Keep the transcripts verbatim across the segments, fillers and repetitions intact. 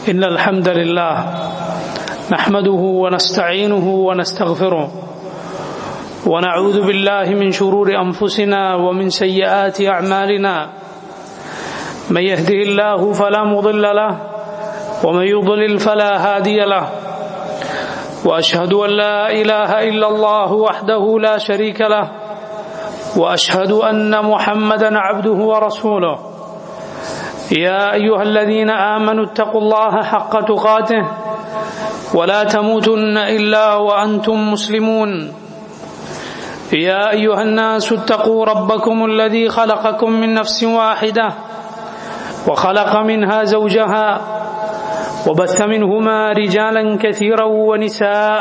إن الحمد لله نحمده ونستعينه ونستغفره ونعوذ بالله من شرور أنفسنا ومن سيئات أعمالنا من يهده الله فلا مضل له ومن يضلل فلا هادي له وأشهد أن لا إله إلا الله وحده لا شريك له وأشهد أن محمدا عبده ورسوله يا أيها الذين آمنوا اتقوا الله حق تقاته ولا تموتن إلا وأنتم مسلمون يا أيها الناس اتقوا ربكم الذي خلقكم من نفس واحدة وخلق منها زوجها وبث منهما رجالا كثيرا ونساء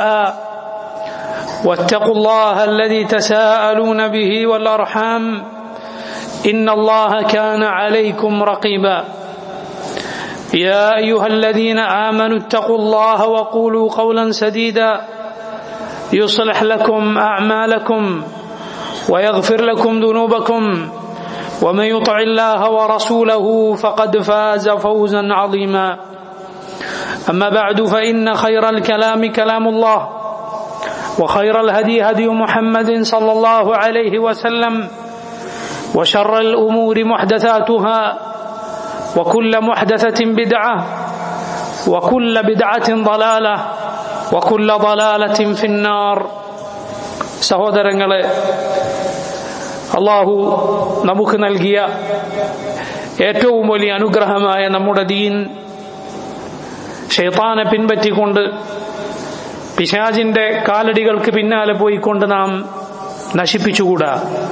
واتقوا الله الذي تساءلون به والأرحام إن الله كان عليكم رقيبا يا أيها الذين آمنوا اتقوا الله وقولوا قولا سديدا يصلح لكم أعمالكم ويغفر لكم ذنوبكم ومن يطع الله ورسوله فقد فاز فوزا عظيما أما بعد فإن خير الكلام كلام الله وخير الهدي هدي محمد صلى الله عليه وسلم وشر الأمور محدثاتها وكل محدثة بدعة وكل بدعة ضلالة وكل ضلالة في النار. സഹോദരങ്ങളെ, അല്ലാഹു നമുക്ക് നൽകിയ ഏറ്റവും വലിയ അനുഗ്രഹമായ നമ്മുടെ ദീൻ ശൈത്താനെ പിൻപറ്റിക്കൊണ്ട് പിശാചിന്റെ കാലടികൾക്ക് പിന്നാലെ പോയിക്കൊണ്ട് നാം നശിപ്പിച്ചുകൂടാ.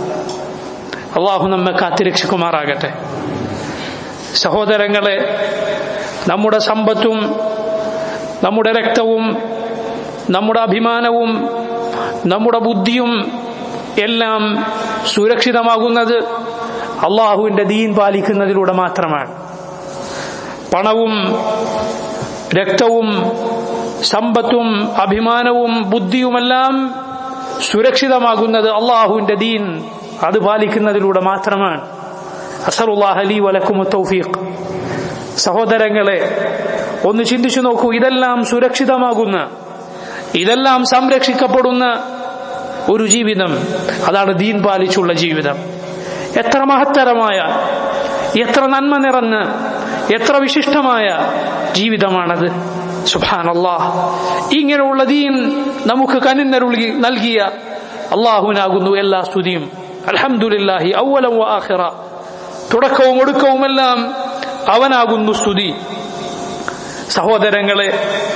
അള്ളാഹു നമ്മെ കാത്തിരക്ഷിക്കുമാറാകട്ടെ. സഹോദരങ്ങളെ, നമ്മുടെ സമ്പത്തും നമ്മുടെ രക്തവും നമ്മുടെ അഭിമാനവും നമ്മുടെ ബുദ്ധിയും എല്ലാം സുരക്ഷിതമാകുന്നത് അള്ളാഹുവിന്റെ ദീൻ പാലിക്കുന്നതിലൂടെ മാത്രമാണ്. പണവും രക്തവും സമ്പത്തും അഭിമാനവും ബുദ്ധിയുമെല്ലാം സുരക്ഷിതമാകുന്നത് അള്ളാഹുവിന്റെ ദീൻ അത് പാലിക്കുന്നതിലൂടെ മാത്രമാണ്. അസ്അലുല്ലാഹ ലീ വലക്കും തൗഫീഖ്. സഹോദരങ്ങളെ, ഒന്ന് ചിന്തിച്ചു നോക്കൂ. ഇതെല്ലാം സുരക്ഷിതമാകുന്ന, ഇതെല്ലാം സംരക്ഷിക്കപ്പെടുന്ന ഒരു ജീവിതം, അതാണ് ദീൻ പാലിച്ചുള്ള ജീവിതം. എത്ര മഹത്തരമായ, എത്ര നന്മ നിറഞ്ഞ, എത്ര വിശിഷ്ടമായ ജീവിതമാണത്. സുബ്ഹാനല്ലാഹ്. ഇങ്ങനെയുള്ള ദീൻ നമുക്ക് കനിഞ്ഞരുളി നൽകിയ അള്ളാഹുവിനാകുന്നു എല്ലാ സ്തുതിയും. അൽഹംദുലില്ലാഹി അവ്വലൻ വ ആഖിറ. തുടക്കവും ഒടുക്കവുമെല്ലാം അവനാകുന്നു സ്തുതി. സഹോദരങ്ങളെ,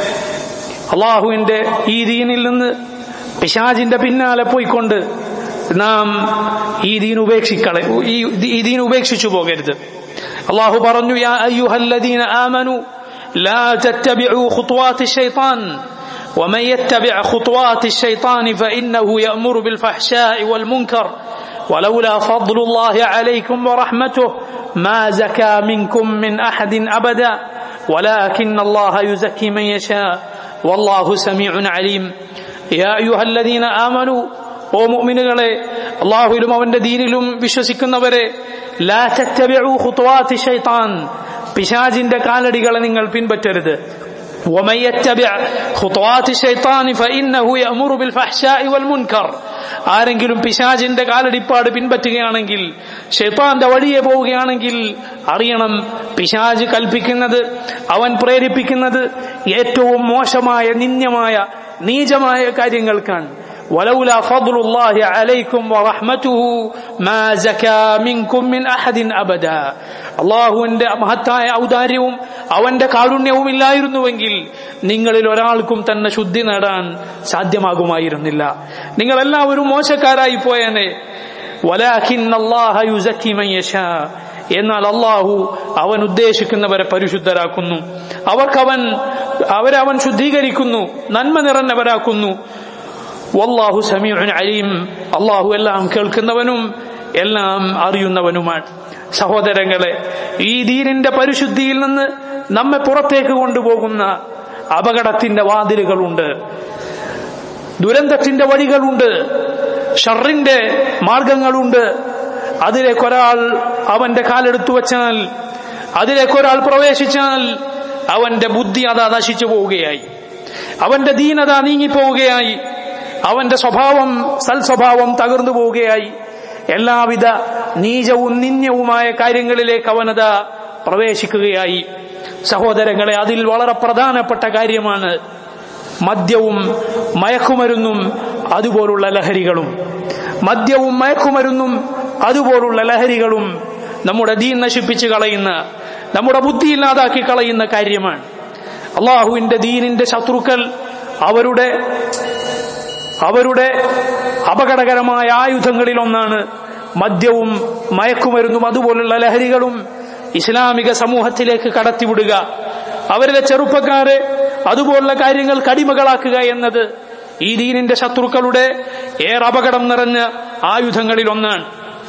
അള്ളാഹുവിന്റെ ഈ ദീനിൽ നിന്ന് പിശാചിന്റെ പിന്നാലെ പോയിക്കൊണ്ട് നാം ഈ ദീൻ ഉപേക്ഷിക്കളെ ഈ ദീൻ ഉപേക്ഷിച്ചു പോകരുത്. അള്ളാഹു പറഞ്ഞു, യാ അയ്യുഹല്ലദീന ആമനു ലാ തത്തബിഉ ഖുത്വാത്തി ശൈത്താൻ ومن يتبع خطوات الشيطان فإنه يأمر بالفحشاء والمنكر ولولا فضل الله عليكم ورحمته ما زكى منكم من أحد أبدا ولكن الله يزكي من يشاء والله سميع عليم. يا أيها الذين آمنوا, ഓ മുഅ്മിനുകളെ, അല്ലാഹുവിലും അവന്റെ ദീനിലും വിശ്വസിക്കുന്നവരെ, ലാ തത്തബിഉ ഖുത്വാത്തി ശൈത്താൻ, പിശാചിന്റെ കാലടികളെ നിങ്ങൾ പിൻപറ്റരുത്. ومن يتبع خطوات الشيطان فإنه يأمر بالفحشاء والمنكر, ആരെങ്കിലും പിശാചിന്റെ കാലടിപ്പാട് പിൻപറ്റുകയാണെങ്കിൽ, ശൈത്താന്റെ വഴിയെ പോവുകയാണെങ്കിൽ അറിയണം, പിശാച് കൽപ്പിക്കുന്നത്, അവൻ പ്രേരിപ്പിക്കുന്നത് ഏറ്റവും മോശമായ, നിന്ദ്യമായ, നീചമായ കാര്യങ്ങൾക്കാണ്. ولولا فضل الله عليكم ورحمته ما زكى منكم من أحد أبدا. അള്ളാഹുവിന്റെ മഹത്തായ ഔദാര്യവും അവന്റെ കാരുണ്യവും ഇല്ലായിരുന്നുവെങ്കിൽ നിങ്ങളിൽ ഒരാൾക്കും തന്നെ ശുദ്ധി നേടാൻ സാധ്യമാകുമായിരുന്നില്ല. നിങ്ങളെല്ലാവരും മോശക്കാരായി പോയേനെ. വലാകിന്ന അല്ലാഹ യുസക്കി മൻ യശാ, എന്നാൽ അള്ളാഹു അവൻ ഉദ്ദേശിക്കുന്നവരെ പരിശുദ്ധരാക്കുന്നു. അവർക്കവൻ അവരെ അവൻ ശുദ്ധീകരിക്കുന്നു, നന്മ നിറഞ്ഞവരാക്കുന്നു. വല്ലാഹു സമീഉൻ അലീം, അള്ളാഹു എല്ലാം കേൾക്കുന്നവനും എല്ലാം അറിയുന്നവനുമാണ്. സഹോദരങ്ങളെ, ഈ ദീനിന്റെ പരിശുദ്ധിയിൽ നിന്ന് നമ്മെ പുറത്തേക്ക് കൊണ്ടുപോകുന്ന അപകടത്തിന്റെ വാതിലുകളുണ്ട്, ദുരന്തത്തിന്റെ വഴികളുണ്ട്, ഷർറിന്റെ മാർഗങ്ങളുണ്ട്. അതിലേക്കൊരാൾ അവന്റെ കാലെടുത്തു വച്ചാൽ, അതിലേക്കൊരാൾ പ്രവേശിച്ചാൽ അവന്റെ ബുദ്ധി അതാ നശിച്ചു പോവുകയായി, അവന്റെ ദീനത നീങ്ങിപ്പോവുകയായി, അവന്റെ സ്വഭാവം സൽസ്വഭാവം തകർന്നു പോവുകയായി. എല്ലാവിധ നീചവും നിന്ദ്യവുമായ കാര്യങ്ങളിലേക്ക് അവനത പ്രവേശിക്കുകയായി. സഹോദരങ്ങളെ, അതിൽ വളരെ പ്രധാനപ്പെട്ട കാര്യമാണ് മദ്യവും മയക്കുമരുന്നും അതുപോലുള്ള ലഹരികളും. മദ്യവും മയക്കുമരുന്നും അതുപോലുള്ള ലഹരികളും നമ്മുടെ ദീൻ നശിപ്പിച്ച് കളയുന്ന, നമ്മുടെ ബുദ്ധി ഇല്ലാതാക്കി കളയുന്ന കാര്യമാണ്. അള്ളാഹുവിന്റെ ദീനിന്റെ ശത്രുക്കൾ അവരുടെ അവരുടെ അപകടകരമായ ആയുധങ്ങളിൽ ഒന്നാണ് മദ്യവും മയക്കുമരുന്നും അതുപോലുള്ള ലഹരികളും ഇസ്ലാമിക സമൂഹത്തിലേക്ക് കടത്തിവിടുക, അവരിലെ ചെറുപ്പക്കാരെ അതുപോലുള്ള കാര്യങ്ങൾ കടിമകളാക്കുക എന്നത് ഈ ദീനിന്റെ ശത്രുക്കളുടെ ഏറെ അപകടം നിറഞ്ഞ ആയുധങ്ങളിൽ ഒന്നാണ്.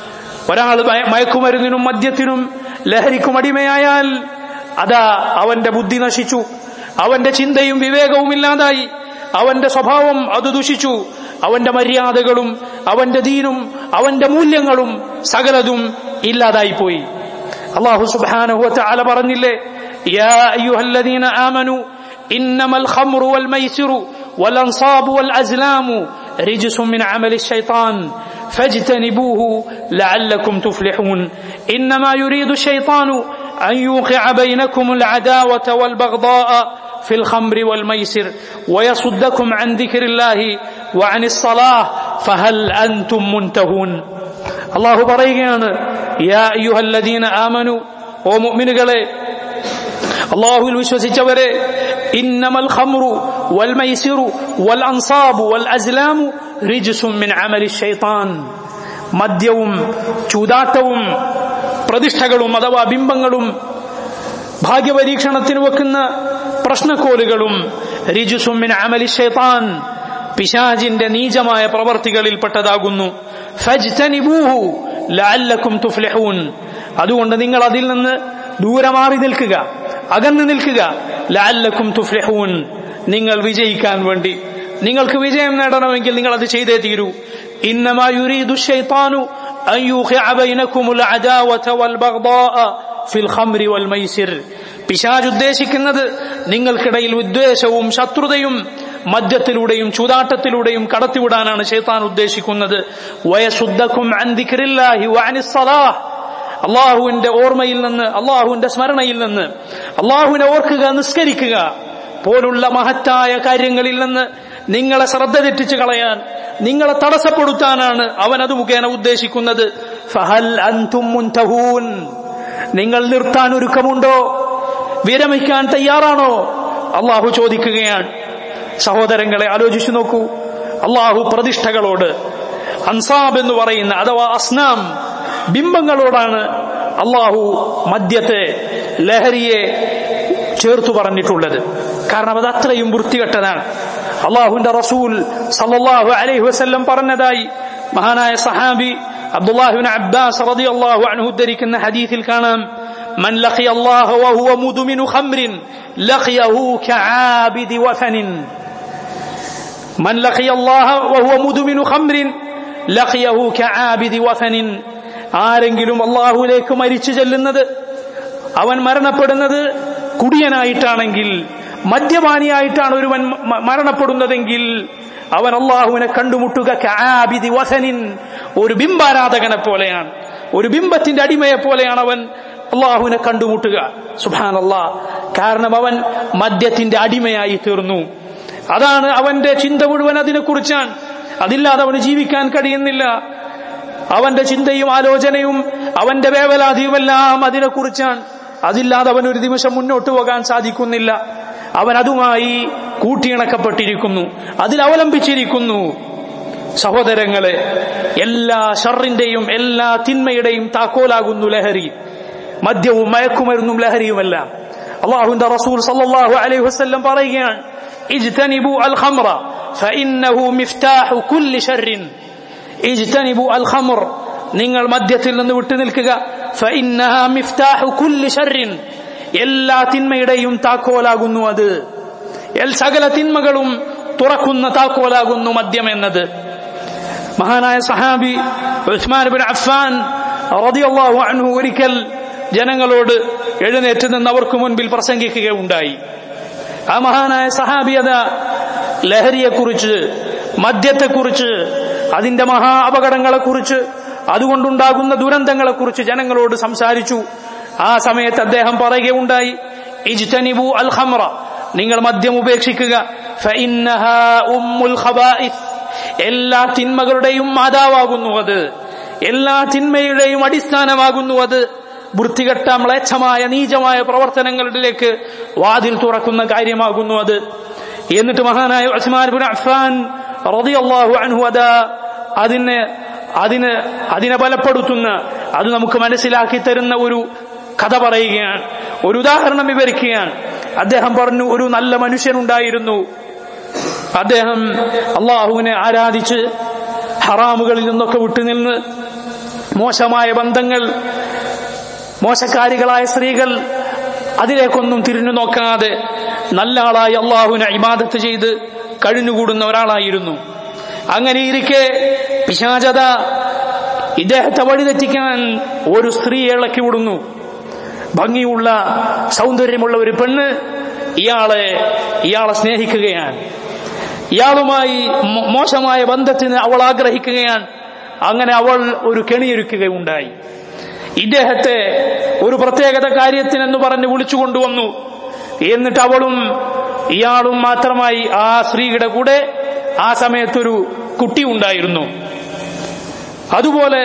ഒരാൾ മയക്കുമരുന്നിനും മദ്യത്തിനും ലഹരിക്കും അടിമയായാൽ അതാ അവന്റെ ബുദ്ധി നശിച്ചു, അവന്റെ ചിന്തയും വിവേകവും ഇല്ലാതായി, അവന്റെ സ്വഭാവം അത് ദുഷിച്ചു, അവന്റെ മര്യാദകളും അവന്റെ ദീനും അവന്റെ മൂല്യങ്ങളും സകലതും ഇല്ലാതായിപ്പോയി. അല്ലാഹു സുബ്ഹാനഹു വ തആല പറഞ്ഞില്ലേ, യാ അയ്യുഹല്ലദീന ആമനു ഇന്നമൽ ഖംറു വൽ മൈസിറു വൽ അൻസാബു വൽ അസ്ലാമു റിജ്സും മിൻ അമലി ശൈത്താൻ ഫജ്തനിബൂഹു ലഅല്ലകും തുഫ്ലിഹൂൻ ഇന്നമാ യുരീദു ശൈത്താനു അൻ യൂഖിഅ ബൈനകുമുൽ അദാവത വൽ ബഗ്ദാഅ ഫിൽ ഖംറി വൽ മൈസിർ വയസുദ്ദകും അൻ ദിക്രില്ലാഹി വഅനിസ് സ്വലാഹ് ഫഹൽ അൻതും മുൻതഹൂൻ. അല്ലാഹു പറയുകയാണ്, യാ അയ്യുഹല്ലദീന ആമനു, ഓ മുഅ്മിനുകളെ, അല്ലാഹുവിൽ വിശ്വസിച്ചവരെ, ഇന്നമൽ ഖംറു വൽ മൈസിറു വൽ അൻസാബു വൽ അസ്ലാമു റിജ്സും മിൻ അമലി ശൈത്താൻ, മദ്യവും ചൂതാട്ടവും പ്രതിഷ്ഠകളും അഥവാ ബിംബങ്ങളും ഭാഗ്യപരീക്ഷണത്തിന് വെക്കുന്ന പ്രശ്നക്കോലുകളും റിജ്സും മിൻ അമലി ശൈത്താൻ, പിശാചിന്റെ നീചമായ പ്രവർത്തികളിൽപ്പെട്ടതാകുന്നു. ഫജ്തനിബൂഹു ലഅല്ലകും തുഫ്ലിഹൂൻ, അതുകൊണ്ട് നിങ്ങൾ അതിൽ നിന്ന് ദൂരെ മാറി നിൽക്കുക, അകന്നു നിൽക്കുക. ലഅല്ലകും തുഫ്ലിഹൂൻ, നിങ്ങൾ വിജയിക്കാൻ വേണ്ടി, നിങ്ങൾക്ക് വിജയം നേടണമെങ്കിൽ നിങ്ങൾ അത് ചെയ്തേ തീരൂ. ഇന്നമാ യുരീദു ശൈത്താനു അൻ യൂഖിഅ ബൈനകുമുൽ അദാവത വൽ ബഗ്ദാഅ ഫിൽ ഖംറി വൽ മൈസിർ, പിശാച് ഉദ്ദേശിക്കുന്നത് നിങ്ങൾക്കിടയിൽ വിദ്വേഷവും ശത്രുതയും മദ്യത്തിലൂടെയും ചൂതാട്ടത്തിലൂടെയും കടത്തിവിടാനാണ് ശൈത്താൻ ഉദ്ദേശിക്കുന്നത്. വയസുദ്ദകും അൻ ദിക്രില്ലാഹി വഅനിസ് സ്വലാഹ്, അള്ളാഹുവിന്റെ ഓർമ്മയിൽ നിന്ന്, അള്ളാഹുവിന്റെ സ്മരണയിൽ നിന്ന്, അള്ളാഹുവിനെ ഓർക്കുക, നിസ്കരിക്കുക പോലുള്ള മഹത്തായ കാര്യങ്ങളിൽ നിന്ന് നിങ്ങളെ ശ്രദ്ധ തെറ്റിച്ചു കളയാൻ, നിങ്ങളെ തടസ്സപ്പെടുത്താനാണ് അവൻ അത് മുഖേന ഉദ്ദേശിക്കുന്നത്. ഫഹൽ അൻതും മുൻതഹൂൻ, നിങ്ങൾ നിർത്താൻ ഒരുക്കമുണ്ടോ, വിരമിക്കാൻ തയ്യാറാണോ? അള്ളാഹു ചോദിക്കുകയാണ്. സഹോദരങ്ങളെ, ആലോചിച്ചു നോക്കൂ. അള്ളാഹു പ്രതിഷ്ഠകളോട്, അൻസാബ് എന്ന് പറയുന്ന അഥവാ അസ്നാം ബിംബങ്ങളോടാണ് അള്ളാഹു മദ്യത്തെ, ലഹരിയെ ചേർത്തു പറഞ്ഞിട്ടുള്ളത്. കാരണം അത് അത്രയും വൃത്തികെട്ടതാണ്. അള്ളാഹുവിന്റെ റസൂൽ സല്ലല്ലാഹു അലൈഹി വസല്ലം പറഞ്ഞതായി മഹാനായ സഹാബി അബ്ദുല്ലാഹി ഇബ്നു അബ്ബാസ് റളിയല്ലാഹു അൻഹു ഉദ്ധരിക്കുന്ന ഹദീസിൽ കാണാം, മൻ ലഖിയ അല്ലാഹ വഹുവ മുദ്മിനു ഖംറിൻ ലഖിയഹു കആബിദി വസനിൻ. മൻ ലഖിയ അല്ലാഹ വഹുവ മുദ്മിനു ഖംറിൻ ലഖിയഹു കആബിദി വസനിൻ. ആരെങ്കിലും അള്ളാഹുവിലേക്ക് മരിച്ചു ചെല്ലുന്നത്, അവൻ മരണപ്പെടുന്നത് കുടിയനായിട്ടാണെങ്കിൽ, മദ്യപാനിയായിട്ടാണ് ഒരുവൻ മരണപ്പെടുന്നതെങ്കിൽ അവൻ അള്ളാഹുവിനെ കണ്ടുമുട്ടുക കആബിദി വസനിൻ, ഒരു ബിംബാരാധകനെ പോലെയാണ്, ഒരു ബിംബത്തിന്റെ അടിമയെ പോലെയാണ് അവൻ അള്ളാഹുവിനെ കണ്ടുമുട്ടുക. സുബ്ഹാനല്ലാഹ്, കാരണം അവൻ മദ്യത്തിന്റെ അടിമയായി തീർന്നു. അതാണ് അവന്റെ ചിന്ത മുഴുവൻ അതിനെക്കുറിച്ചാണ്. അതില്ലാതെ അവന് ജീവിക്കാൻ കഴിയുന്നില്ല. അവന്റെ ചിന്തയും ആലോചനയും അവന്റെ വേവലാതിയുമെല്ലാം അതിനെക്കുറിച്ചാണ്. അതില്ലാതെ അവൻ ഒരു നിമിഷം മുന്നോട്ട് പോകാൻ സാധിക്കുന്നില്ല. അവൻ അതുമായി കൂട്ടിയിണക്കപ്പെട്ടിരിക്കുന്നു, അതിൽ അവലംബിച്ചിരിക്കുന്നു. സഹോദരങ്ങളെ, എല്ലാ ഷർറിന്റെയും എല്ലാ തിന്മയുടെയും താക്കോലാകുന്നു ലഹരി. മദ്യവും മയക്കുമരുന്നും ലഹരിയുമെല്ലാം. അല്ലാഹുവിന്റെ റസൂൽ സല്ലല്ലാഹു അലൈഹി വസല്ലം പറയുകയാണ്, ഇജ്തനിബു അൽ ഖംറ ഫഇന്നഹു മിഫ്താഹു കുല്ലി ശർറിൻ. ഇജ്തനിബു അൽ ഖംർ, നിങ്ങൾ മദ്യത്തിൽ നിന്ന് വിട്ടുനിൽക്കുക. ഫഇന്നഹാ മിഫ്താഹു കുല്ലി ശർറിൻ, എല്ലാ തിന്മയുടെയും താക്കോലാകുന്നു അത്. സകല തിന്മകളും തുറക്കുന്ന താക്കോലാകുന്നു മദ്യം എന്നത്. മഹാനായ സഹാബി ഉസ്മാൻ ഇബ്നു അഫ്ഫാൻ റളിയല്ലാഹു അൻഹു ഒരിക്കൽ ജനങ്ങളോട് എഴുന്നേറ്റ് നിന്ന് അവർക്ക് മുൻപിൽ പ്രസംഗിക്കുകയുണ്ടായി. ആ മഹാനായ സഹാബിയത ലഹരിയെക്കുറിച്ച്, മദ്യത്തെക്കുറിച്ച്, അതിന്റെ മഹാ അപകടങ്ങളെക്കുറിച്ച്, അതുകൊണ്ടുണ്ടാകുന്ന ദുരന്തങ്ങളെക്കുറിച്ച് ജനങ്ങളോട് സംസാരിച്ചു. ആ സമയത്ത് അദ്ദേഹം പറയുകയുണ്ടായി, ഇജ്തനിബു അൽ ഖംറ, നിങ്ങൾ മദ്യം ഉപേക്ഷിക്കുക, ഫഇന്നഹാ ഉമ്മുൽ ഖബായിസ്, എല്ലാ തിന്മകളുടെയും മാതാവാകുന്നു അത്, എല്ലാ തിന്മയുടെയും അടിസ്ഥാനമാകുന്നു അത്, വൃത്തികെട്ട മ്ലേച്ഛമായ നീചമായ പ്രവർത്തനങ്ങളിലേക്ക് വാതിൽ തുറക്കുന്ന കാര്യമാകുന്നു അത്. എന്നിട്ട് മഹാനായ ഉസ്മാൻ ഇബ്നു അഫ്ഫാൻ റളിയല്ലാഹു അൻഹു അതാ അതിനെ അതിന് അതിനെ ബലപ്പെടുത്തുന്ന, അത് നമുക്ക് മനസ്സിലാക്കി തരുന്ന ഒരു കഥ പറയുകയാണ്, ഒരു ഉദാഹരണം വിവരിക്കുകയാണ്. അദ്ദേഹം പറഞ്ഞു, ഒരു നല്ല മനുഷ്യനുണ്ടായിരുന്നു. അദ്ദേഹം അള്ളാഹുവിനെ ആരാധിച്ച് ഹറാമുകളിൽ നിന്നൊക്കെ വിട്ടുനിന്ന് മോശമായ ബന്ധങ്ങൾ, മോശക്കാരികളായ സ്ത്രീകൾ, അതിലേക്കൊന്നും തിരിഞ്ഞു നോക്കാതെ നല്ല ആളായി അള്ളാഹുവിനെ ഇബാദത്ത് ചെയ്ത് കഴിഞ്ഞുകൂടുന്ന ഒരാളായിരുന്നു. അങ്ങനെ ഇരിക്കെ പിശാചത ഇദ്ദേഹത്തെ വഴിതെറ്റിക്കാൻ ഒരു സ്ത്രീയെ ഇളക്കി വിടുന്നു. ഭംഗിയുള്ള സൗന്ദര്യമുള്ള ഒരു പെണ്ണ് ഇയാളെ ഇയാളെ സ്നേഹിക്കുകയാണ്. ഇയാളുമായി മോശമായ ബന്ധത്തിന് അവൾ ആഗ്രഹിക്കുകയാണ്. അങ്ങനെ അവൾ ഒരു കെണിയൊരുക്കുകയുണ്ടായി. ഇദ്ദേഹത്തെ ഒരു പ്രത്യേകത കാര്യത്തിനെന്ന് പറഞ്ഞ് വിളിച്ചുകൊണ്ടുവന്നു. എന്നിട്ട് അവളും ഇയാളും മാത്രമായി ആ സ്ത്രീയുടെ കൂടെ ആ സമയത്തൊരു കുട്ടി ഉണ്ടായിരുന്നു. അതുപോലെ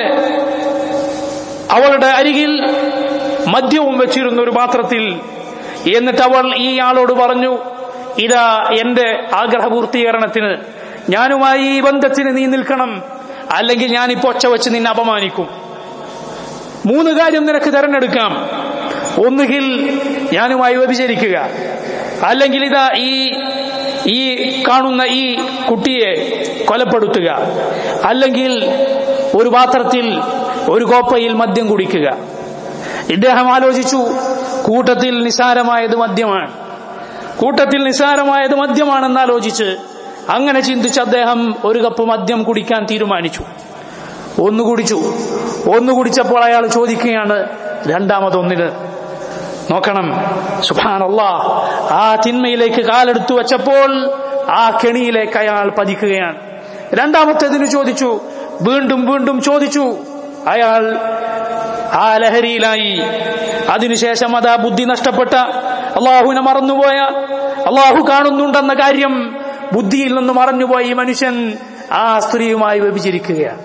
അവളുടെ അരികിൽ മദ്യവും വെച്ചിരുന്ന ഒരു പാത്രത്തിൽ. എന്നിട്ട് അവൾ ഈ ആളോട് പറഞ്ഞു, ഇതാ എന്റെ ആഗ്രഹപൂർത്തീകരണത്തിന്, ഞാനുമായി ഈ ബന്ധത്തിന് നീ നിൽക്കണം, അല്ലെങ്കിൽ ഞാനിപ്പോ ഒച്ച വെച്ച് നിന്നെ അപമാനിക്കും. മൂന്ന് കാര്യം നിനക്ക് തെരഞ്ഞെടുക്കാം. ഒന്നുകിൽ ഞാനുമായി വ്യഭിചരിക്കുക, അല്ലെങ്കിൽ ഇതാ ഈ ഈ കാണുന്ന ഈ കുട്ടിയെ കൊലപ്പെടുത്തുക, അല്ലെങ്കിൽ ഒരു പാത്രത്തിൽ ഒരു കോപ്പയിൽ മദ്യം കുടിക്കുക. ഇദ്ദേഹം ആലോചിച്ചു, കൂട്ടത്തിൽ നിസാരമായത് മദ്യമാണ്, കൂട്ടത്തിൽ നിസാരമായത് മദ്യമാണെന്ന് ആലോചിച്ച് അങ്ങനെ ചിന്തിച്ച് അദ്ദേഹം ഒരു കപ്പ് മദ്യം കുടിക്കാൻ തീരുമാനിച്ചു. ഒന്ന് കുടിച്ചു. ഒന്ന് കുടിച്ചപ്പോൾ അയാൾ ചോദിക്കുകയാണ് രണ്ടാമതൊന്നിന്. നോക്കണം, സുബ്ഹാനല്ലാഹ്, ആ തിന്മയിലേക്ക് കാലെടുത്തു വെച്ചപ്പോൾ ആ കെണിയിലേക്ക് അയാൾ പതിക്കുകയാണ്. രണ്ടാമത്തേതിന് ചോദിച്ചു, വീണ്ടും വീണ്ടും ചോദിച്ചു. അയാൾ ആ ലഹരിയിലായി. അതിനുശേഷം അതാ ബുദ്ധി നഷ്ടപ്പെട്ട, അള്ളാഹുവിനെ മറന്നുപോയ, അള്ളാഹു കാണുന്നുണ്ടെന്ന കാര്യം ബുദ്ധിയിൽ നിന്ന് മറഞ്ഞുപോയി ഈ മനുഷ്യൻ ആ സ്ത്രീയുമായി വ്യഭിചരിക്കുകയാണ്.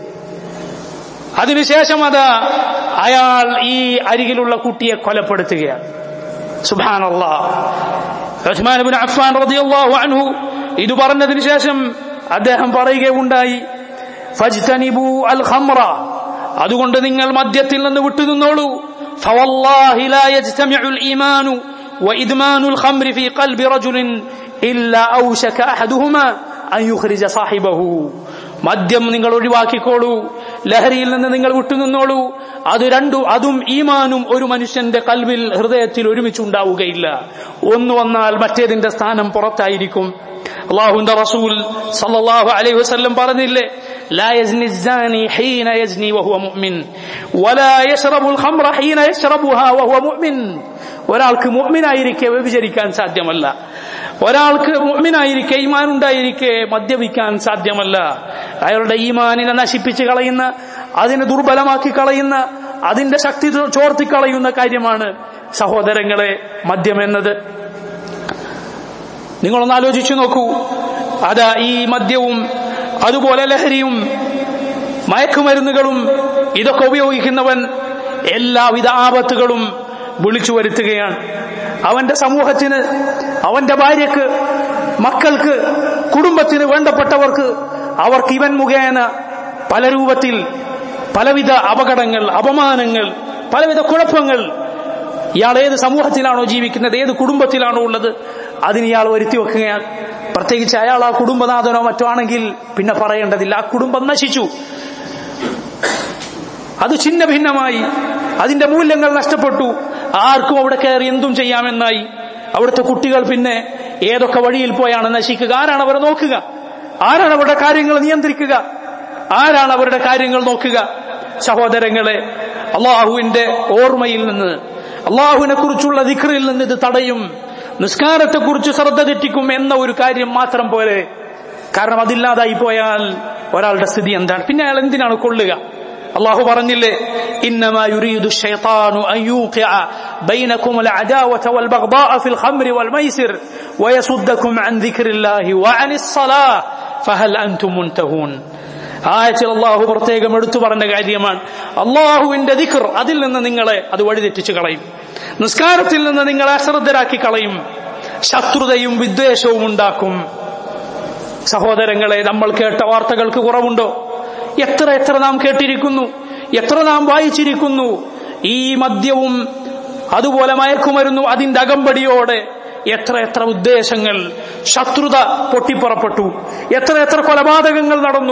അതിനുശേഷം അതാ അയാൾ ഈ അരികിലുള്ള കുട്ടിയെ കൊലപ്പെടുത്തുകയാണ്. സുബ്ഹാനല്ലാഹ്. ഉസ്മാൻ ഇബ്നു അഫ്ഫാൻ റളിയല്ലാഹു അൻഹു ഇത് പറഞ്ഞതിന് ശേഷം അദ്ദേഹം പറയുകയുണ്ടായി, ഫജ്തനിബു അൽ ഖംറ, അതുകൊണ്ട് നിങ്ങൾ മദ്യത്തിൽ നിന്ന് വിട്ടുനിന്നോളൂ. ഫവല്ലാഹി ലാ യജ്തമിഉൽ ഈമാനു വഇദ്മാനുൽ ഖംറി ഫീ ഖൽബി റജുലിൻ ഇല്ലാ ഔശക അഹദുഹുമാ അൻ യുഖ്രിജ സാഹിബഹു. മദ്യം നിങ്ങൾ ഒഴിവാക്കിക്കോളൂ, ലഹരിയിൽ നിന്ന് നിങ്ങൾ വിട്ടുനിന്നോളൂ. അത് രണ്ടു അതും ഈമാനും ഒരു മനുഷ്യന്റെ കൽബിൽ, ഹൃദയത്തിൽ ഒരുമിച്ചുണ്ടാവുകയില്ല. ഒന്ന് വന്നാൽ മറ്റേതിന്റെ സ്ഥാനം പുറത്തായിരിക്കും. അല്ലാഹുവിന്റെ റസൂൽ സല്ലല്ലാഹു അലൈഹി വസല്ലം പറഞ്ഞില്ലേ, ലാ യസ്നി الزاني حين يزني وهو مؤمن ولا يشرب الخمر حين يشربها وهو مؤمن. ഒരാൾക്ക് മുഅ്മിനായിരിക്കെ വ്യഭിചരിക്കാൻ സാധ്യമല്ല. ഒരാൾക്ക് മുഅ്മിനായിരിക്കെ, ഈമാൻ ഉണ്ടായിരിക്കെ മദ്യപിക്കാൻ സാധ്യമല്ല. അയാളുടെ ഈമാനിനെ നശിപ്പിച്ച് കളയുന്ന, അതിനെ ദുർബലമാക്കി കളയുന്ന, അതിന്റെ ശക്തി ചോർത്തിക്കളയുന്ന കാര്യമാണ് സഹോദരങ്ങളെ മദ്യമെന്നത്. നിങ്ങളൊന്ന് ആലോചിച്ചു നോക്കൂ. അതാ ഈ മദ്യവും അതുപോലെ ലഹരിയും മയക്കുമരുന്നുകളും ഇതൊക്കെ ഉപയോഗിക്കുന്നവൻ എല്ലാവിധ ആപത്തുകളും വിളിച്ചു വരുത്തുകയാണ്. അവന്റെ സമൂഹത്തിന്, അവന്റെ ഭാര്യക്ക്, മക്കൾക്ക്, കുടുംബത്തിന്, വേണ്ടപ്പെട്ടവർക്ക്, അവർക്ക് ഇവൻ മുഖേന പല രൂപത്തിൽ പലവിധ അപകടങ്ങൾ, അപമാനങ്ങൾ, പലവിധ കുഴപ്പങ്ങൾ. ഇയാൾ ഏത് സമൂഹത്തിലാണോ ജീവിക്കുന്നത്, ഏത് കുടുംബത്തിലാണോ ഉള്ളത്, അതിന് ഇയാൾ വരുത്തി വെക്കുകയാണ്. പ്രത്യേകിച്ച് അയാൾ ആ കുടുംബനാഥനോ മറ്റോ ആണെങ്കിൽ പിന്നെ പറയേണ്ടതില്ല. ആ കുടുംബം നശിച്ചു, അത് ഛിന്ന ഭിന്നമായി, അതിന്റെ മൂല്യങ്ങൾ നഷ്ടപ്പെട്ടു. ആർക്കും അവിടെ കയറി എന്തും ചെയ്യാമെന്നായി. അവിടുത്തെ കുട്ടികൾ പിന്നെ ഏതൊക്കെ വഴിയിൽ പോയാണ് നശിക്കുക? ആരാണ് അവരെ നോക്കുക? ആരാണ് അവരുടെ കാര്യങ്ങൾ നിയന്ത്രിക്കുക? ആരാണ് അവരുടെ കാര്യങ്ങൾ നോക്കുക? സഹോദരങ്ങളെ, അള്ളാഹുവിന്റെ ഓർമ്മയിൽ നിന്ന്, അള്ളാഹുവിനെ കുറിച്ചുള്ള ദിക്റിൽ നിന്ന് ഇത് തടയും, നിസ്കാരത്തെക്കുറിച്ച് ശ്രദ്ധ തെറ്റിക്കും എന്ന ഒരു കാര്യം മാത്രം പോലെ. കാരണം അതില്ലാതായി പോയാൽ ഒരാളുടെ സ്ഥിതി എന്താണ്? പിന്നെ അയാൾ എന്തിനാണ് കൊള്ളുക? അള്ളാഹു പറഞ്ഞില്ലേ, ഇന്നമാ യുരീദു ശൈത്താനു അൻ യൂഖിഅ ബൈനകുമുൽ അദാവത വൽ ബഗ്ദാഅ ഫിൽ ഖംറി വൽ മൈസിർ വയസുദ്ദകും അൻ ദിക്രില്ലാഹി വഅനിസ് സ്വലാഹ് ഫഹൽ അൻതും മുൻതഹൂൻ. ആയത്തിൽ അള്ളാഹു പ്രത്യേകം എടുത്തു പറഞ്ഞ കാര്യമാണ്. അള്ളാഹുവിന്റെ ദിക്ർ, അതിൽ നിന്ന് നിങ്ങളെ അത് വഴിതെറ്റിച്ചു കളയും. നിസ്കാരത്തിൽ നിന്ന് നിങ്ങളെ അശ്രദ്ധരാക്കി കളയും, ശത്രുതയും വിദ്വേഷവും ഉണ്ടാക്കും. സഹോദരങ്ങളെ, നമ്മൾ കേട്ട വാർത്തകൾക്ക് കുറവുണ്ടോ? എത്ര എത്ര നാം കേട്ടിരിക്കുന്നു, എത്ര നാം വായിച്ചിരിക്കുന്നു. ഈ മദ്യവും അതുപോലെ മയക്കുമരുന്നും അതിന്റെ അകമ്പടിയോടെ എത്ര എത്ര ഉദ്ദേശങ്ങൾ, ശത്രുത പൊട്ടിപ്പുറപ്പെട്ടു. എത്ര എത്ര കൊലപാതകങ്ങൾ നടന്നു,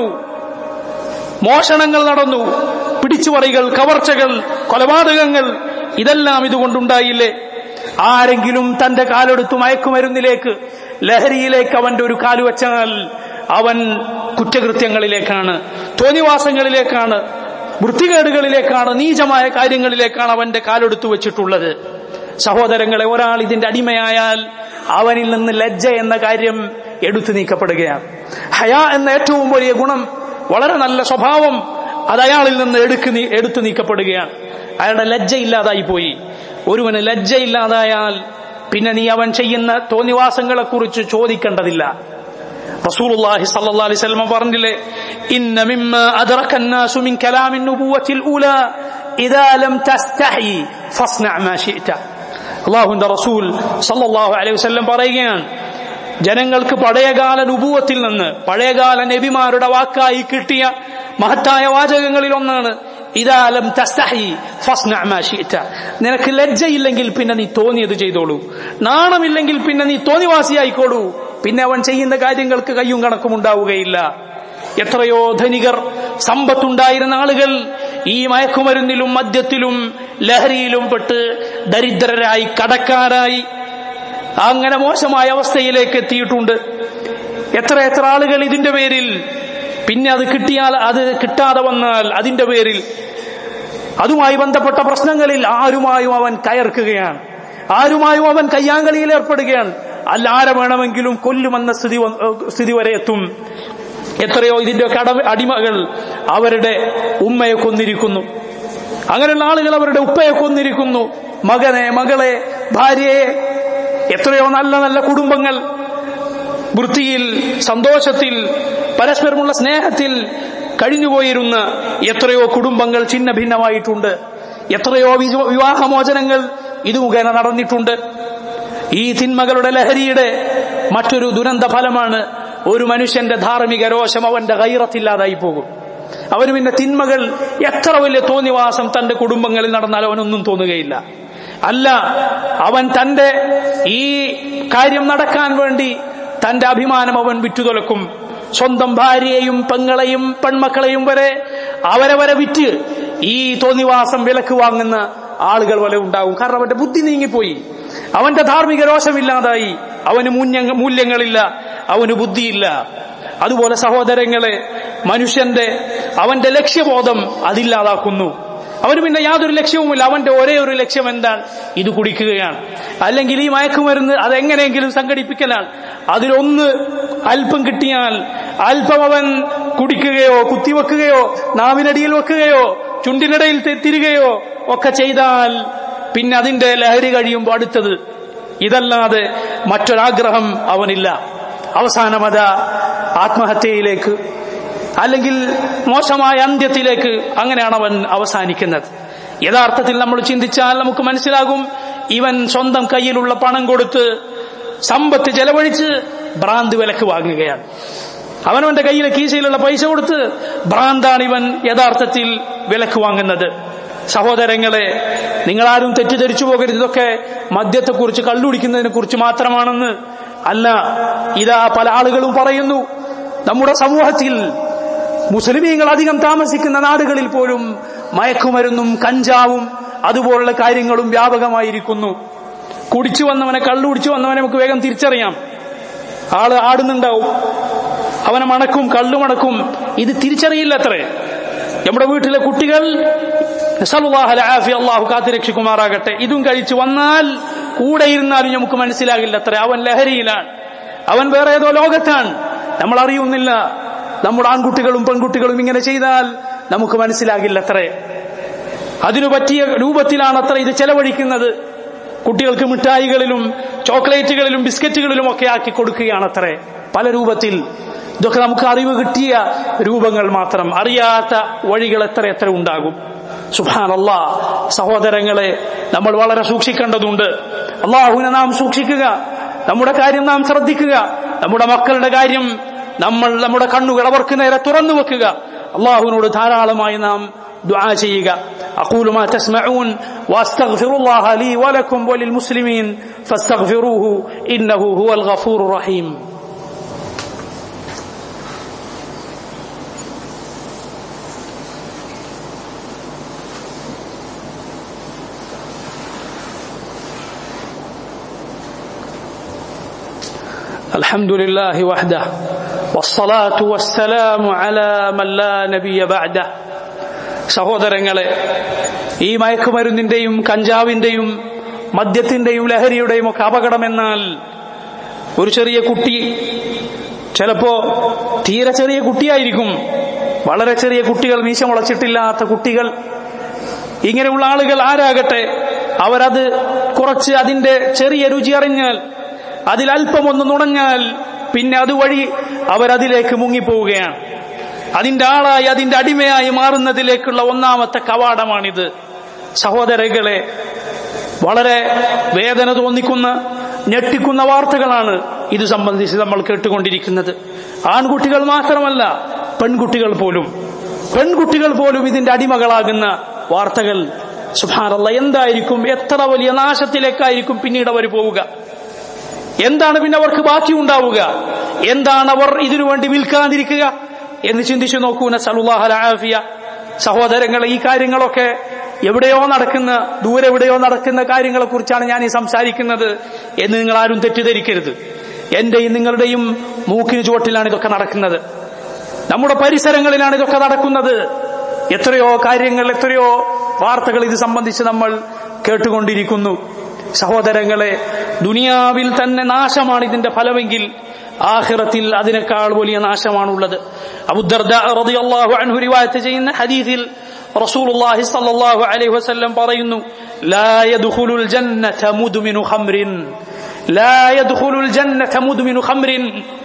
മോഷണങ്ങൾ നടന്നു, പിടിച്ചുപറികൾ, കവർച്ചകൾ, കൊലപാതകങ്ങൾ, ഇതെല്ലാം ഇതുകൊണ്ടുണ്ടായില്ലേ? ആരെങ്കിലും തന്റെ കാലെടുത്ത് മയക്കുമരുന്നിലേക്ക്, ലഹരിയിലേക്ക് അവന്റെ ഒരു കാല് വെച്ചാൽ അവൻ കുറ്റകൃത്യങ്ങളിലേക്കാണ്, തോന്നിവാസങ്ങളിലേക്കാണ്, വൃത്തികേടുകളിലേക്കാണ്, നീചമായ കാര്യങ്ങളിലേക്കാണ് അവന്റെ കാലെടുത്തു വെച്ചിട്ടുള്ളത്. സഹോദരങ്ങളെ, ഒരാൾ ഇതിന്റെ അടിമയായാൽ അവനിൽ നിന്ന് ലജ്ജ എന്ന കാര്യം എടുത്തു നീക്കപ്പെടുകയാണ്. ഹയാ എന്ന ഏറ്റവും വലിയ ഗുണം, വളരെ നല്ല സ്വഭാവം, അത് അയാളിൽ നിന്ന് എടുക്കു എടുത്തു നീക്കപ്പെടുകയാണ്. അയാളുടെ ലജ്ജ ഇല്ലാതായി പോയി. ഒരുവന് ലജ്ജ ഇല്ലാതായാൽ പിന്നെ നീ അവൻ ചെയ്യുന്ന തോന്നിവാസങ്ങളെ കുറിച്ച് ചോദിക്കേണ്ടതില്ല. റസൂലുള്ളാഹി സ്വല്ലല്ലാഹു അലൈഹി വസല്ലം പറഞ്ഞില്ലേ, ഇന്ന മിമ്മാ അദ്റക الناس من كلام النبوة الأولى إذا لم تستحي فاصنع ما شئت. അല്ലാഹുവിന്റെ റസൂൽ സ്വല്ലല്ലാഹു അലൈഹി വസല്ലം പറയുകയാണ്, ജനങ്ങൾക്ക് പഴയകാല നുബുവത്തിൽ നിന്ന്, പഴയകാല നബിമാരുടെ വാക്കായി കിട്ടിയ മഹത്തായ വാചകങ്ങളിൽ ഒന്നാണ് ഇദാ ലം തസ്തഹി ഫസ്ന മാ ശിഅത. നിനക്ക് ലജ്ജയില്ലെങ്കിൽ പിന്നെ നീ തോന്നിയത് ചെയ്തോളൂ, നാണമില്ലെങ്കിൽ പിന്നെ നീ തോന്നിവാസിയായിക്കോളൂ, പിന്നെ അവൻ ചെയ്യുന്ന കാര്യങ്ങൾക്ക് കയ്യും കണക്കും ഉണ്ടാവുകയില്ല. എത്രയോ ധനികർ, സമ്പത്തുണ്ടായിരുന്ന ആളുകൾ ഈ മയക്കുമരുന്നിലും മദ്യത്തിലും ലഹരിയിലും പെട്ട് ദരിദ്രരായി, കടക്കാരായി, അങ്ങനെ മോശമായ അവസ്ഥയിലേക്ക് എത്തിയിട്ടുണ്ട്. എത്ര എത്ര ആളുകൾ ഇതിന്റെ പേരിൽ, പിന്നെ അത് കിട്ടിയാൽ, അത് കിട്ടാതെ വന്നാൽ അതിന്റെ പേരിൽ, അതുമായി ബന്ധപ്പെട്ട പ്രശ്നങ്ങളിൽ ആരുമായും അവൻ കയർക്കുകയാണ്, ആരുമായും അവൻ കയ്യാങ്കളിയിൽ ഏർപ്പെടുകയാണ്. അല്ല, ആരെ വേണമെങ്കിലും കൊല്ലുമെന്ന സ്ഥിതി സ്ഥിതി വരെ എത്തും. എത്രയോ ഇതിന്റെ കട അടിമകൾ അവരുടെ ഉമ്മയെ കൊന്നിരിക്കുന്നു, അങ്ങനെയുള്ള ആളുകൾ അവരുടെ ഉപ്പയെ കൊന്നിരിക്കുന്നു, മകനെ, മകളെ, ഭാര്യയെ. എത്രയോ നല്ല നല്ല കുടുംബങ്ങൾ വൃത്തിയിൽ, സന്തോഷത്തിൽ, പരസ്പരമുള്ള സ്നേഹത്തിൽ കഴിഞ്ഞുപോയിരുന്ന എത്രയോ കുടുംബങ്ങൾ ഛിന്ന ഭിന്നമായിട്ടുണ്ട്. എത്രയോ വിവാഹമോചനങ്ങൾ ഇത് മുഖേന നടന്നിട്ടുണ്ട്. ഈ തിന്മകളുടെ ലഹരിയുടെ മറ്റൊരു ദുരന്ത ഫലമാണ് ഒരു മനുഷ്യന്റെ ധാർമ്മിക രോഷം, അവന്റെ ഗൈറത്തില്ലാതായി പോകും. അവന് പിന്നെ തിന്മകൾ, എത്ര വലിയ തോന്നിവാസം തന്റെ കുടുംബങ്ങളിൽ നടന്നാൽ അവനൊന്നും തോന്നുകയില്ല. അല്ല, അവൻ തന്റെ ഈ കാര്യം നടക്കാൻ വേണ്ടി തന്റെ അഭിമാനം അവൻ വിറ്റുതൊലക്കും. സ്വന്തം ഭാര്യയെയും പെങ്ങളെയും പെൺമക്കളെയും വരെ അവരവരെ വിറ്റ് ഈ തോന്നിവാസം വിലക്ക് വാങ്ങുന്ന ആളുകൾ വരെ ഉണ്ടാവും. കാരണം അവന്റെ ബുദ്ധി നീങ്ങിപ്പോയി, അവന്റെ ധാർമ്മിക രോഷമില്ലാതായി, അവന് മൂല്യങ്ങളില്ല, അവന് ബുദ്ധിയില്ല. അതുപോലെ സഹോദരങ്ങളെ, മനുഷ്യന്റെ അവന്റെ ലക്ഷ്യബോധം അതില്ലാതാക്കുന്നു. അവന് പിന്നെ യാതൊരു ലക്ഷ്യവുമില്ല. അവന്റെ ഒരേ ഒരു ലക്ഷ്യം എന്താണ്? ഇത് കുടിക്കുകയാണ്, അല്ലെങ്കിൽ ഈ മയക്കുമരുന്ന് അതെങ്ങനെയെങ്കിലും സംഘടിപ്പിക്കലാണ്. അതിലൊന്ന് അല്പം കിട്ടിയാൽ അല്പം അവൻ കുടിക്കുകയോ കുത്തിവെക്കുകയോ നാവിനടിയിൽ വെക്കുകയോ ചുണ്ടിനിടയിൽ തിരുകയോ ഒക്കെ ചെയ്താൽ പിന്നെ അതിന്റെ ലഹരി കഴിയുമ്പോൾ അടുത്തത്. ഇതല്ലാതെ മറ്റൊരാഗ്രഹം അവനില്ല. അവസാനമത ആത്മഹത്യയിലേക്ക്, അല്ലെങ്കിൽ മോശമായ അന്ത്യത്തിലേക്ക്, അങ്ങനെയാണ് അവൻ അവസാനിക്കുന്നത്. യഥാർത്ഥത്തിൽ നമ്മൾ ചിന്തിച്ചാൽ നമുക്ക് മനസ്സിലാകും, ഇവൻ സ്വന്തം കയ്യിലുള്ള പണം കൊടുത്ത്, സമ്പത്ത് ചെലവഴിച്ച് ഭ്രാന്ത് വിലക്ക് വാങ്ങുകയാണ്. അവനവന്റെ കയ്യിലെ കീശയിലുള്ള പൈസ കൊടുത്ത് ഭ്രാന്താണ് ഇവൻ യഥാർത്ഥത്തിൽ വിലക്ക് വാങ്ങുന്നത്. സഹോദരങ്ങളെ, നിങ്ങളാരും തെറ്റിദ്ധരിച്ചു പോകരുത്, ഇതൊക്കെ മദ്യത്തെക്കുറിച്ച്, കള്ളുടിക്കുന്നതിനെ കുറിച്ച് മാത്രമാണെന്ന്. അല്ല, ഇതാ പല ആളുകളും പറയുന്നു, നമ്മുടെ സമൂഹത്തിൽ മുസ്ലിമീങ്ങൾ അധികം താമസിക്കുന്ന നാടുകളിൽ പോലും മയക്കുമരുന്നും കഞ്ചാവും അതുപോലുള്ള കാര്യങ്ങളും വ്യാപകമായിരിക്കുന്നു. കുടിച്ചു വന്നവനെ, കള്ളു കുടിച്ചു വന്നവനെ നമുക്ക് വേഗം തിരിച്ചറിയാം. ആള് ആടുന്നുണ്ടാവും, അവനെ മണക്കും, കള്ളു മണക്കും. ഇത് തിരിച്ചറിയില്ല അത്രേ. നമ്മുടെ വീട്ടിലെ കുട്ടികൾ നസഅല്ലാഹു അൽ-ആഫിയ, അല്ലാഹു കാത്തുരക്ഷിക്കുമാറാകട്ടെ. ഇതും കഴിച്ചു വന്നാൽ കൂടെ ഇരുന്നാലും നമുക്ക് മനസ്സിലാകില്ല അത്ര അവൻ ലഹരിയിലാണ്, അവൻ വേറെ ഏതോ ലോകത്താണ്, നമ്മൾ അറിയുന്നില്ല. നമ്മുടെ ആൺകുട്ടികളും പെൺകുട്ടികളും ഇങ്ങനെ ചെയ്താൽ നമുക്ക് മനസ്സിലാകില്ല അത്രേ. അതിനു പറ്റിയ രൂപത്തിലാണ് അത്ര ഇത് ചെലവഴിക്കുന്നത്. കുട്ടികൾക്ക് മിഠായികളിലും ചോക്ലേറ്റുകളിലും ബിസ്ക്കറ്റുകളിലും ഒക്കെ ആക്കി കൊടുക്കുകയാണ് അത്രേ, പല രൂപത്തിൽ. ഇതൊക്കെ നമുക്ക് അറിവ് കിട്ടിയ രൂപങ്ങൾ മാത്രം, അറിയാത്ത വഴികൾ എത്ര എത്ര ഉണ്ടാകും. സുബ്ഹാനല്ലാഹ്. സഹോദരങ്ങളെ, നമ്മൾ വളരെ സൂക്ഷിക്കേണ്ടതുണ്ട്. അല്ലാഹുവിനെ നാം സൂക്ഷിക്കുക, നമ്മുടെ കാര്യം നാം ശ്രദ്ധിക്കുക, നമ്മുടെ മക്കളുടെ കാര്യം നമ്മൾ നമ്മുടെ കണ്ണുകൾ അവർക്ക് നേരെ തുറന്നു വെക്കുക. അല്ലാഹുവിനോട് ധാരാളമായി നാം ദുആ ചെയ്യുക. അഖൂലു മാ തസ്മഊൻ വഅസ്തഗ്ഫിറുല്ലാഹ ലീ വലക്കും വലിൽ മുസ്ലിമീൻ ഫസ്തഗ്ഫിറൂഹു ഇന്നഹു ഹുവൽ ഗഫൂറുർ റഹീം. الحمد لله وحده والصلاة والسلام على من لا نبي بعده. സഹോദരങ്ങളെ, ഈ മയക്കുമരുന്നിന്റെയും കഞ്ചാവിന്റെയും മദ്യത്തിന്റെയും ലഹരിയുടെയും ഒക്കെ അപകടമെന്നാൽ ഒരു ചെറിയ കുട്ടി, ചിലപ്പോ തീരെ ചെറിയ കുട്ടിയായിരിക്കും, വളരെ ചെറിയ കുട്ടികൾ, മീശ മുളച്ചിട്ടില്ലാത്ത കുട്ടികൾ, ഇങ്ങനെയുള്ള ആളുകൾ ആരാകട്ടെ, അവരത് കുറച്ച് അതിന്റെ ചെറിയ രുചി അറിഞ്ഞാൽ, അതിലൽപ്പമൊന്ന് നുണഞ്ഞാൽ പിന്നെ അതുവഴി അവരതിലേക്ക് മുങ്ങിപ്പോവുകയാണ്. അതിന്റെ ആളായി അതിന്റെ അടിമയായി മാറുന്നതിലേക്കുള്ള ഒന്നാമത്തെ കവാടമാണിത്. സഹോദരങ്ങളെ, വളരെ വേദന തോന്നിക്കുന്ന ഞെട്ടിക്കുന്ന വാർത്തകളാണ് ഇത് സംബന്ധിച്ച് നമ്മൾ കേട്ടുകൊണ്ടിരിക്കുന്നത്. ആൺകുട്ടികൾ മാത്രമല്ല, പെൺകുട്ടികൾ പോലും പെൺകുട്ടികൾ പോലും ഇതിന്റെ അടിമകളാകുന്ന വാർത്തകൾ. സുബ്ഹാനല്ലാഹ്, എന്തായിരിക്കും, എത്ര വലിയ നാശത്തിലേക്കായിരിക്കും പിന്നീട് അവർ പോവുക? എന്താണ് പിന്നെ അവർക്ക് ബാക്കിയുണ്ടാവുക? എന്താണ് അവർ ഇതിനുവേണ്ടി വിൽക്കാതിരിക്കുക എന്ന് ചിന്തിച്ചു നോക്കൂ. നസഅല്ലാഹു അൽ-ആഫിയ. സഹോദരങ്ങളെ, ഈ കാര്യങ്ങളൊക്കെ എവിടെയോ നടക്കുന്ന, ദൂരെ എവിടെയോ നടക്കുന്ന കാര്യങ്ങളെ കുറിച്ചാണ് ഞാൻ ഈ സംസാരിക്കുന്നത് എന്ന് നിങ്ങൾ ആരും തെറ്റിദ്ധരിക്കരുത്. എന്റെയും നിങ്ങളുടെയും മൂക്കിന് ചുവട്ടിലാണ് ഇതൊക്കെ നടക്കുന്നത്, നമ്മുടെ പരിസരങ്ങളിലാണ് ഇതൊക്കെ നടക്കുന്നത്. എത്രയോ കാര്യങ്ങൾ, എത്രയോ വാർത്തകൾ ഇത് സംബന്ധിച്ച് നമ്മൾ കേട്ടുകൊണ്ടിരിക്കുന്നു. സഹോദരങ്ങളെ, ദുനിയാവിൽ തന്നെ നാശമാണ് ഇതിന്റെ ഫലമെങ്കിൽ ആഖിറത്തിൽ അതിനേക്കാൾ വലിയ നാശമാണുള്ളത്. അബൂ ദർദാ റളിയല്ലാഹു അൻഹു റിവായത്ത് ചെയ്യുന്ന ഹദീസിൽ റസൂലുള്ളാഹി സ്വല്ലല്ലാഹു അലൈഹി വസല്ലം പറയുന്നു, ലാ യദ്ഖുലുൽ ജന്നത മുദ്മിനു ഖംറിൻ ലാ യദ്ഖുലുൽ ജന്നത മുദ്മിനു ഖംറിൻ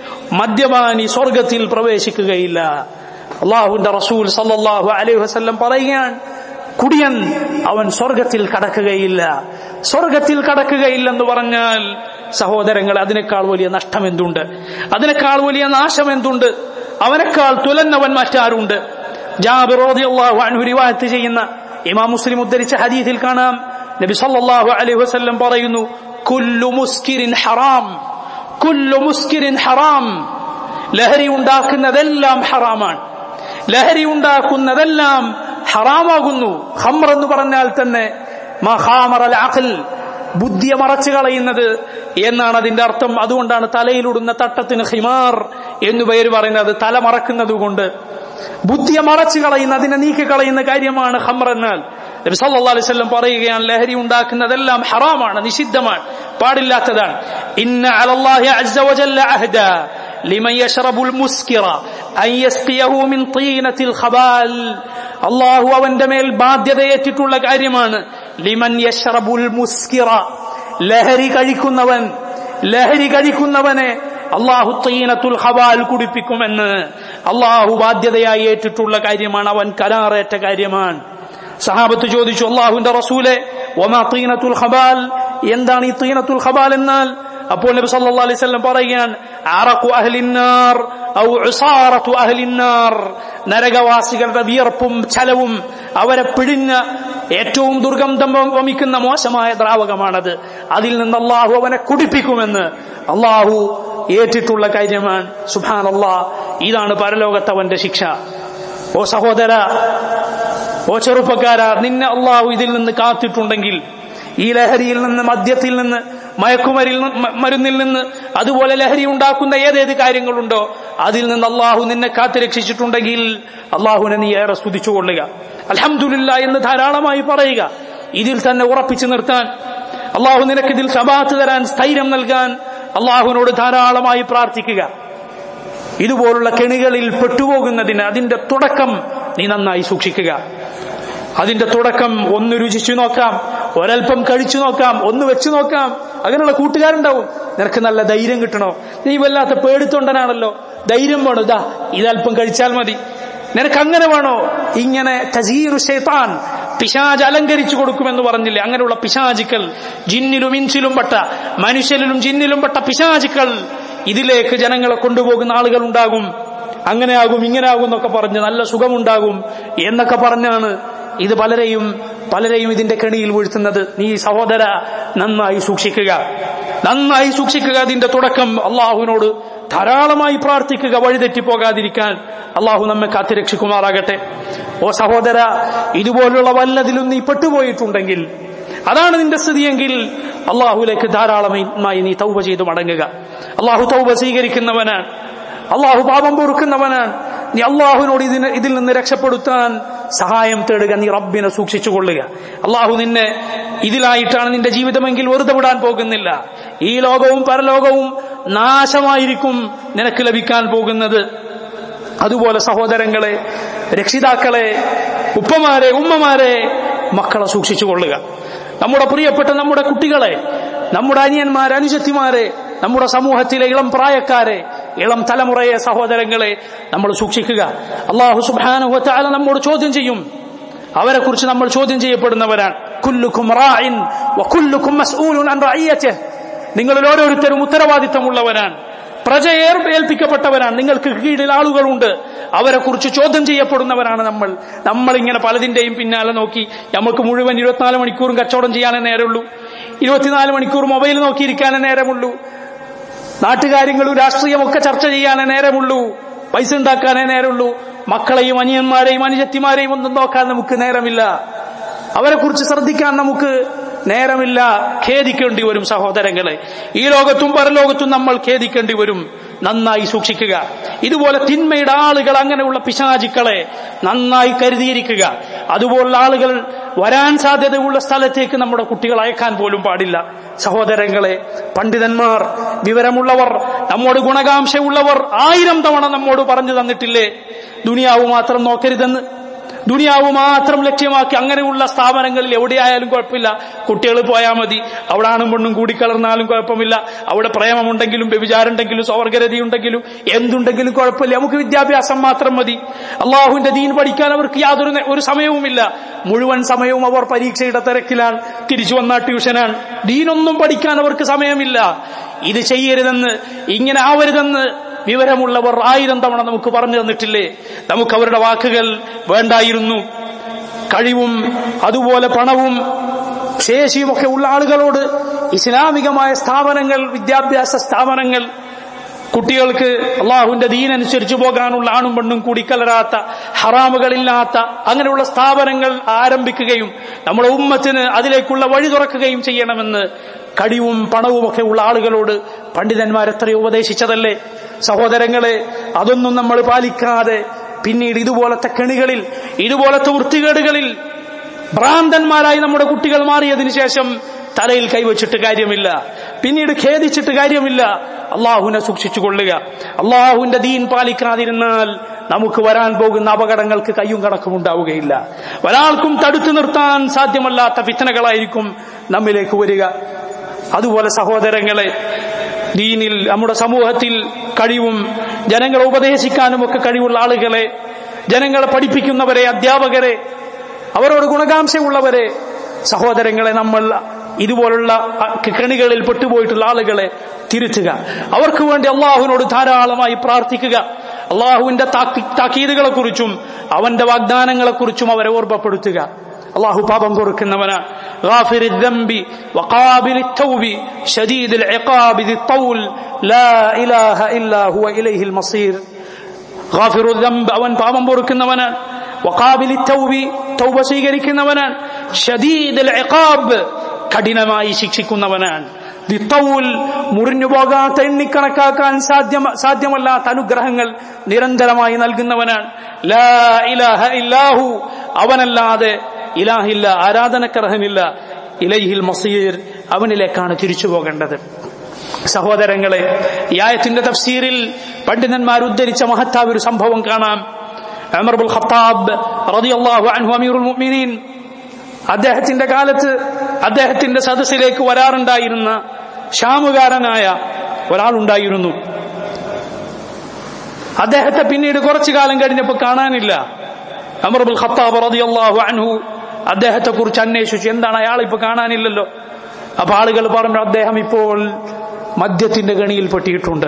മദ്യപാനി സ്വർഗ്ഗത്തിൽ പ്രവേശിക്കുകയില്ല. അല്ലാഹുവിന്റെ റസൂൽ സ്വല്ലല്ലാഹു അലൈഹി വസല്ലം പറയുകയാണ്, കുടിയൻ അവൻ സ്വർഗത്തിൽ കടക്കുകയില്ല. സ്വർഗത്തിൽ കടക്കുകയില്ലെന്ന് പറഞ്ഞാൽ സഹോദരങ്ങൾ, അതിനേക്കാൾ വലിയ നഷ്ടം എന്തുണ്ട്? അതിനേക്കാൾ വലിയ നാശം എന്തുണ്ട്? അവനേക്കാൾ തുലന്നവൻ മറ്റാരുണ്ട്? ജാബിർ റളിയല്ലാഹു അൻഹു റിവായത്ത് ചെയ്യുന്ന ഇമാം മുസ്ലിം ഉദ്ധരിച്ച ഹദീസിൽ കാണാം, നബി സല്ലല്ലാഹു അലൈഹി വസല്ലം പറയുന്നു, കുല്ലു മുസ്കിരിൻ ഹറാം കുല്ലു മുസ്കിരിൻ ഹറാം ലഹരി ഉണ്ടാക്കുന്നതെല്ലാം ഹറാമാണ്. ലഹരി ഉണ്ടാക്കുന്നതെല്ലാം ഹറാമാകുന്നു. ഖംർ എന്ന് പറഞ്ഞാൽ തന്നെ മഖാമറൽ അഖൽ, ബുദ്ധിയെ മറച്ചു കളയുന്നത് എന്നാണ് അതിന്റെ അർത്ഥം. അതുകൊണ്ടാണ് തലയിലിടുന്ന തട്ടത്തിന് ഖിമാർ എന്നു പേര് പറയുന്നത്. തല മറക്കുന്നത് കൊണ്ട് ബുദ്ധിയെ മറച്ചു കളയുന്ന, അതിനെ നീക്കിക്കളയുന്ന കാര്യമാണ് ഖംർ എന്നാൽ. നബി സല്ലല്ലാഹു അലൈഹി വസല്ലം പറയുകയാണ്, ലഹരി ഉണ്ടാക്കുന്നതെല്ലാം ഹറാമാണ്, നിഷിദ്ധമാണ്, പാടില്ലാത്തതാണ്. ഇന്ന അലല്ലാഹി അസ്സ വജല്ല അഹ്ദാ ലിമൻ യശ്റബുൽ മുസ്കിറ അൻ യസ്ഖിയഹു മിൻ തീനത്തിൽ ഖബാൽ. അല്ലാഹു അവന്റെ മേൽ ബാധ്യതയേറ്റിട്ടുള്ള കാര്യമാണ്. ലിമൻ യശ്റബുൽ മുസ്കിറ, ലഹരി കഴിക്കുന്നവൻ, ലഹരി കഴിക്കുന്നവനെ അല്ലാഹു തീനത്തുൽ ഖബാൽ കുടിപ്പിക്കുമെന്ന് അല്ലാഹു ബാധ്യതയായി ഏറ്റിട്ടുള്ള കാര്യമാണ്, അവൻ കരാറേറ്റ കാര്യമാണ്. സഹാബത്ത് ചോദിച്ചു, അല്ലാഹുവിന്റെ റസൂലേ, വമാ തീനത്തുൽ ഖബാൽ, എന്താണ് ഈ തീനത്തുൽ ഖബാൽ എന്നാൽ? അപ്പോൾ നബി സല്ലല്ലാഹു അലൈഹി വസല്ലം പറയുകയാണ്, അറഖു അഹ്ലിന്നാർ ഔ ഉസാറതു അഹ്ലിന്നാർ, നരകവാസികളുടെ വിയർപ്പും ചലവും അവരെ പിഴിഞ്ഞ ഏറ്റവും ദുർഗന്ധം വമിക്കുന്ന മോശമായ ദ്രാവകമാണത്. അതിൽ നിന്ന് അല്ലാഹു അവനെ കുടിപ്പിക്കുമെന്ന് അല്ലാഹു ഏറ്റിട്ടുള്ള കാര്യമാണ്. സുബ്ഹാനല്ലാഹ്, ഇതാണ് പരലോകത്തവന്റെ ശിക്ഷ. ഓ സഹോദര, ഓ ചെറുപ്പക്കാരാ, നിന്നെ അല്ലാഹു ഇതിൽ നിന്ന് കാത്തിട്ടുണ്ടെങ്കിൽ, ഈ ലഹരിയിൽ നിന്ന്, മദ്യത്തിൽ നിന്ന്, മയക്കുമരിൽ മരുന്നിൽ നിന്ന്, അതുപോലെ ലഹരി ഉണ്ടാക്കുന്ന ഏതേത് കാര്യങ്ങളുണ്ടോ അതിൽ നിന്ന് അല്ലാഹു നിന്നെ കാത്തുരക്ഷിച്ചിട്ടുണ്ടെങ്കിൽ അല്ലാഹുവിനെ നീ ഏറെ സ്തുതിച്ചുകൊള്ളുക. അൽഹംദുലില്ലാഹ് എന്ന് ധാരാളമായി പറയുക. ഇതിൽ തന്നെ ഉറപ്പിച്ചു നിർത്താൻ, അള്ളാഹു നിനക്ക് ഇതിൽ സബാത്ത് തരാൻ, സ്ഥൈര്യം നൽകാൻ അള്ളാഹുവിനോട് ധാരാളമായി പ്രാർത്ഥിക്കുക. ഇതുപോലുള്ള കെണികളിൽ പെട്ടുപോകുന്നതിന് അതിന്റെ തുടക്കം നീ നന്നായി സൂക്ഷിക്കുക. അതിന്റെ തുടക്കം ഒന്ന് രുചിച്ചു നോക്കാം, ഒരൽപ്പം കഴിച്ചു നോക്കാം, ഒന്ന് വെച്ചു നോക്കാം. അങ്ങനെയുള്ള കൂട്ടുകാരുണ്ടാവും. നിനക്ക് നല്ല ധൈര്യം കിട്ടണോ? നീ വല്ലാത്ത പേടിത്തൊണ്ടനാണല്ലോ, ധൈര്യം വേണോ? ഇതാ ഇതൽപ്പം കഴിച്ചാൽ മതി. നിനക്ക് അങ്ങനെ വേണോ? ഇങ്ങനെ തസീറു ശൈത്താൻ, പിശാച് അലങ്കരിച്ചു കൊടുക്കുമെന്ന് പറഞ്ഞില്ലേ? അങ്ങനെയുള്ള പിശാചുക്കൾ, ജിന്നിലും ഇൻസിലും പെട്ട, മനുഷ്യരിലും ജിന്നിലും പെട്ട പിശാചുക്കൾ ഇതിലേക്ക് ജനങ്ങളെ കൊണ്ടുപോകുന്ന ആളുകൾ ഉണ്ടാകും. അങ്ങനെയാകും ഇങ്ങനെയാകും എന്നൊക്കെ പറഞ്ഞ് നല്ല സുഖമുണ്ടാകും എന്നൊക്കെ പറഞ്ഞാണ് ഇത് പലരെയും പലരെയും ഇതിന്റെ കെണിയിൽ വീഴ്ത്തുന്നത്. നീ സഹോദര നന്നായി സൂക്ഷിക്കുക, നന്നായി സൂക്ഷിക്കുക. അതിന്റെ തുടക്കം അള്ളാഹുവിനോട് ധാരാളമായി പ്രാർത്ഥിക്കുക, വഴിതെറ്റിപ്പോകാതിരിക്കാൻ. അള്ളാഹു നമ്മെ കാത്തിരക്ഷിക്കുമാറാകട്ടെ. ഓ സഹോദര, ഇതുപോലുള്ള വല്ലതിലും നീ പെട്ടുപോയിട്ടുണ്ടെങ്കിൽ, അതാണ് നിന്റെ സ്ഥിതിയെങ്കിൽ അള്ളാഹുലേക്ക് ധാരാളമായി നീ തൗബ ചെയ്തു മടങ്ങുക. അള്ളാഹു തൗബ സ്വീകരിക്കുന്നവനാണ്, അള്ളാഹു പാപം പൊറുക്കുന്നവനാണ്. നീ അള്ളാഹുവിനോട് ഇതിന് ഇതിൽ നിന്ന് രക്ഷപ്പെടുത്താൻ സഹായം തേടുക. നീ റബ്ബിനെ സൂക്ഷിച്ചുകൊള്ളുക. അള്ളാഹു നിന്നെ ഇതിലായിട്ടാണ് നിന്റെ ജീവിതമെങ്കിൽ വെറുതെ വിടാൻ പോകുന്നില്ല. ഈ ലോകവും പരലോകവും നാശമായിരിക്കും നിനക്ക് ലഭിക്കാൻ പോകുന്നത്. അതുപോലെ സഹോദരങ്ങളെ, രക്ഷിതാക്കളെ, ഉപ്പമാരെ, ഉമ്മമാരെ, മക്കളെ സൂക്ഷിച്ചുകൊള്ളുക. നമ്മുടെ പ്രിയപ്പെട്ട നമ്മുടെ കുട്ടികളെ, നമ്മുടെ അനിയന്മാരെ, അനുജത്തിമാരെ, നമ്മുടെ സമൂഹത്തിലെ ഇളം പ്രായക്കാരെ, ഇളം തലമുറയെ, സഹോദരങ്ങളെ നമ്മൾ സൂക്ഷിക്കുക. അല്ലാഹു സുബ്ഹാനഹു വ തആല നമ്മോട് ചോദ്യം ചെയ്യും. അവരെ കുറിച്ച് നമ്മൾ ചോദ്യം ചെയ്യപ്പെടുന്നവരാണ്. കുല്ലുക്കും റാഇൻ വ കുല്ലുക്കും മസ്ഊലുൻ അൻ റഇയതിഹി. നിങ്ങളിൽ ഓരോരുത്തരും ഉത്തരവാദിത്തമുള്ളവരാണ്, പ്രജയെ ഏൽപ്പിക്കപ്പെട്ടവരാണ്. നിങ്ങൾക്ക് കീഴിൽ ആളുകളുണ്ട്, അവരെ കുറിച്ച് ചോദ്യം ചെയ്യപ്പെടുന്നവരാണ് നമ്മൾ. നമ്മളിങ്ങനെ പലതിന്റെയും പിന്നാലെ നോക്കി നമുക്ക് മുഴുവൻ ഇരുപത്തിനാല് മണിക്കൂറും കച്ചവടം ചെയ്യാനേ നേരമുള്ളൂ, ഇരുപത്തിനാല് മണിക്കൂർ മൊബൈൽ നോക്കിയിരിക്കാനേ നേരമുള്ളൂ, നാട്ടുകാര്യങ്ങളും രാഷ്ട്രീയമൊക്കെ ചർച്ച ചെയ്യാനേ നേരമുള്ളൂ, പൈസ ഉണ്ടാക്കാനേ നേരമുള്ളൂ. മക്കളെയും അനിയന്മാരെയും അനുജത്തിമാരെയും ഒന്നും നോക്കാൻ നമുക്ക് നേരമില്ല, അവരെ കുറിച്ച് ശ്രദ്ധിക്കാൻ നമുക്ക് നേരമില്ല. ഖേദിക്കേണ്ടി വരും സഹോദരങ്ങളെ. ഈ ലോകത്തും പരലോകത്തും നമ്മൾ ഖേദിക്കേണ്ടി വരും. നന്നായി സൂക്ഷിക്കുക. ഇതുപോലെ തിന്മയുടെ ആളുകൾ, അങ്ങനെയുള്ള പിശാചുക്കളെ നന്നായി കരുതിയിരിക്കുക. അതുപോലുള്ള ആളുകൾ വരാൻ സാധ്യതയുള്ള സ്ഥലത്തേക്ക് നമ്മുടെ കുട്ടികൾ അയക്കാൻ പോലും പാടില്ല. സഹോദരങ്ങളെ, പണ്ഡിതന്മാർ, വിവരമുള്ളവർ, നമ്മോട് ഗുണകാംക്ഷയുള്ളവർ ആയിരം തവണ നമ്മോട് പറഞ്ഞു തന്നിട്ടില്ലേ ദുനിയാവ് മാത്രം നോക്കരുതെന്ന്? ദുനിയാവ് മാത്രം ലക്ഷ്യമാക്കി അങ്ങനെയുള്ള സ്ഥാപനങ്ങളിൽ എവിടെയായാലും കുഴപ്പമില്ല, കുട്ടികൾ പോയാൽ മതി. അവിടെ ആണും പെണ്ണും കൂടിക്കലർന്നാലും കുഴപ്പമില്ല, അവിടെ പ്രേമമുണ്ടെങ്കിലും വ്യഭിചാരമുണ്ടെങ്കിലും സ്വർഗരതി ഉണ്ടെങ്കിലും എന്തുണ്ടെങ്കിലും കുഴപ്പമില്ല, നമുക്ക് വിദ്യാഭ്യാസം മാത്രം മതി. അള്ളാഹുവിന്റെ ദീൻ പഠിക്കാൻ അവർക്ക് യാതൊരു ഒരു സമയവുമില്ല. മുഴുവൻ സമയവും അവർ പരീക്ഷയുടെ തിരക്കിലാണ്, തിരിച്ചു വന്ന ട്യൂഷനാണ്. ദീനൊന്നും പഠിക്കാൻ അവർക്ക് സമയമില്ല. ഇത് ചെയ്യരുതെന്ന്, ഇങ്ങനെ ആവരുതെന്ന് വിവരമുള്ളവർ ആയിരം തവണ നമുക്ക് പറഞ്ഞു തന്നിട്ടില്ലേ? നമുക്ക് അവരുടെ വാക്കുകൾ വേണ്ടായിരുന്നു. കഴിവും അതുപോലെ പണവും ശേഷിയുമൊക്കെ ഉള്ള ആളുകളോട് ഇസ്ലാമികമായ സ്ഥാപനങ്ങൾ, വിദ്യാഭ്യാസ സ്ഥാപനങ്ങൾ, കുട്ടികൾക്ക് അള്ളാഹുവിന്റെ ദീനനുസരിച്ച് പോകാനുള്ള ആണും പെണ്ണും കൂടിക്കലരാത്ത, ഹറാമുകളില്ലാത്ത അങ്ങനെയുള്ള സ്ഥാപനങ്ങൾ ആരംഭിക്കുകയും നമ്മുടെ ഉമ്മത്തിന് അതിലേക്കുള്ള വഴി തുറക്കുകയും ചെയ്യണമെന്ന് കഴിവും പണവുമൊക്കെ ഉള്ള ആളുകളോട് പണ്ഡിതന്മാർ എത്രയോ ഉപദേശിച്ചതല്ലേ? സഹോദരങ്ങളെ, അതൊന്നും നമ്മൾ പാലിക്കാതെ പിന്നീട് ഇതുപോലത്തെ കെണികളിൽ, ഇതുപോലത്തെ വൃത്തികേടുകളിൽ ഭ്രാന്തന്മാരായി നമ്മുടെ കുട്ടികൾ മാറിയതിനു ശേഷം തലയിൽ കൈവച്ചിട്ട് കാര്യമില്ല, പിന്നീട് ഖേദിച്ചിട്ട് കാര്യമില്ല. അള്ളാഹുവിനെ സൂക്ഷിച്ചുകൊള്ളുക. അള്ളാഹുവിന്റെ ദീൻ പാലിക്കാതിരുന്നാൽ നമുക്ക് വരാൻ പോകുന്ന അപകടങ്ങൾക്ക് കയ്യും കണക്കും ഉണ്ടാവുകയില്ല. ഒരാൾക്കും തടുത്തു നിർത്താൻ സാധ്യമല്ലാത്ത ഫിത്നകളായിരിക്കും നമ്മിലേക്ക് വരിക. അതുപോലെ സഹോദരങ്ങളെ, ദീനിൽ, നമ്മുടെ സമൂഹത്തിൽ കഴിവും ജനങ്ങളെ ഉപദേശിക്കാനും ഒക്കെ കഴിവുള്ള ആളുകളെ, ജനങ്ങളെ പഠിപ്പിക്കുന്നവരെ, അധ്യാപകരെ, അവരോട് ഗുണകാംക്ഷയുള്ളവരെ, സഹോദരങ്ങളെ, നമ്മൾ ഇതുപോലുള്ള കെണികളിൽ പെട്ടുപോയിട്ടുള്ള ആളുകളെ തിരുത്തുക. അവർക്ക് വേണ്ടി അള്ളാഹുവിനോട് ധാരാളമായി പ്രാർത്ഥിക്കുക. അള്ളാഹുവിന്റെ താക്കീതുകളെ കുറിച്ചും അവന്റെ വാഗ്ദാനങ്ങളെ കുറിച്ചും അവരെ ഓർമ്മപ്പെടുത്തുക. അള്ളാഹു പാപം പൊറുക്കുന്നവനാണ്. غافر الذنب وقابل التوب شديد العقاب ذي الطول لا إله إلا هو إليه المصير. غافر الذنب, അവൻ പാപം പൊറുക്കുന്നവനാണ്. وقابل التوب, തൗബ സ്വീകരിക്കുന്നവനാണ്. شديد العقاب, കഠിനമായി ശിക്ഷിക്കുന്നവനാണ്. ദിത്തൗൽ മുറിഞ്ഞു പോകാത്ത എണ്ണിക്കണക്കാക്കാൻ സാധ്യമ സാധ്യമല്ലാത്ത അനുഗ്രഹങ്ങൾ നിരന്തരമായി നൽകുന്നവനാണ്. ലാ ഇലാഹ ഇല്ലാഹു, അവനല്ലാതെ ഇലാഹില്ല, ആരാധനക്കർഹനില്ല. ഇലൈഹിൽ മസീർ, അവനിലേക്കാണ് തിരിച്ചു പോകേണ്ടത്. സഹോദരങ്ങളെ, ഈ ആയത്തിന്റെ തഫ്സീറിൽ പണ്ഡിതന്മാർ ഉദ്ധരിച്ച മഹത്തായ ഒരു സംഭവം കാണാം. ഉമർ ഇബ്നുൽ ഖത്താബ് റളിയല്ലാഹു അൻഹു അമീറുൽ മുഅ്മിനീൻ, അദ്ദേഹത്തിന്റെ കാലത്ത് അദ്ദേഹത്തിന്റെ സദസ്സിലേക്ക് വരാറുണ്ടായിരുന്ന ഷാമുകാരനായ ഒരാളുണ്ടായിരുന്നു. അദ്ദേഹത്തെ പിന്നീട് കുറച്ചു കാലം കഴിഞ്ഞപ്പോൾ കാണാനില്ല. ഉമർ ഇബ്നുൽ ഖത്താബ് റളിയല്ലാഹു അൻഹു അദ്ദേഹത്തെ കുറിച്ച് അന്വേഷിച്ചു, എന്താണ് അയാൾ ഇപ്പൊ കാണാനില്ലല്ലോ. അപ്പൊ ആളുകൾ പറഞ്ഞു, അദ്ദേഹം ഇപ്പോൾ മദ്യത്തിന്റെ ഗണിയിൽ പെട്ടിയിട്ടുണ്ട്,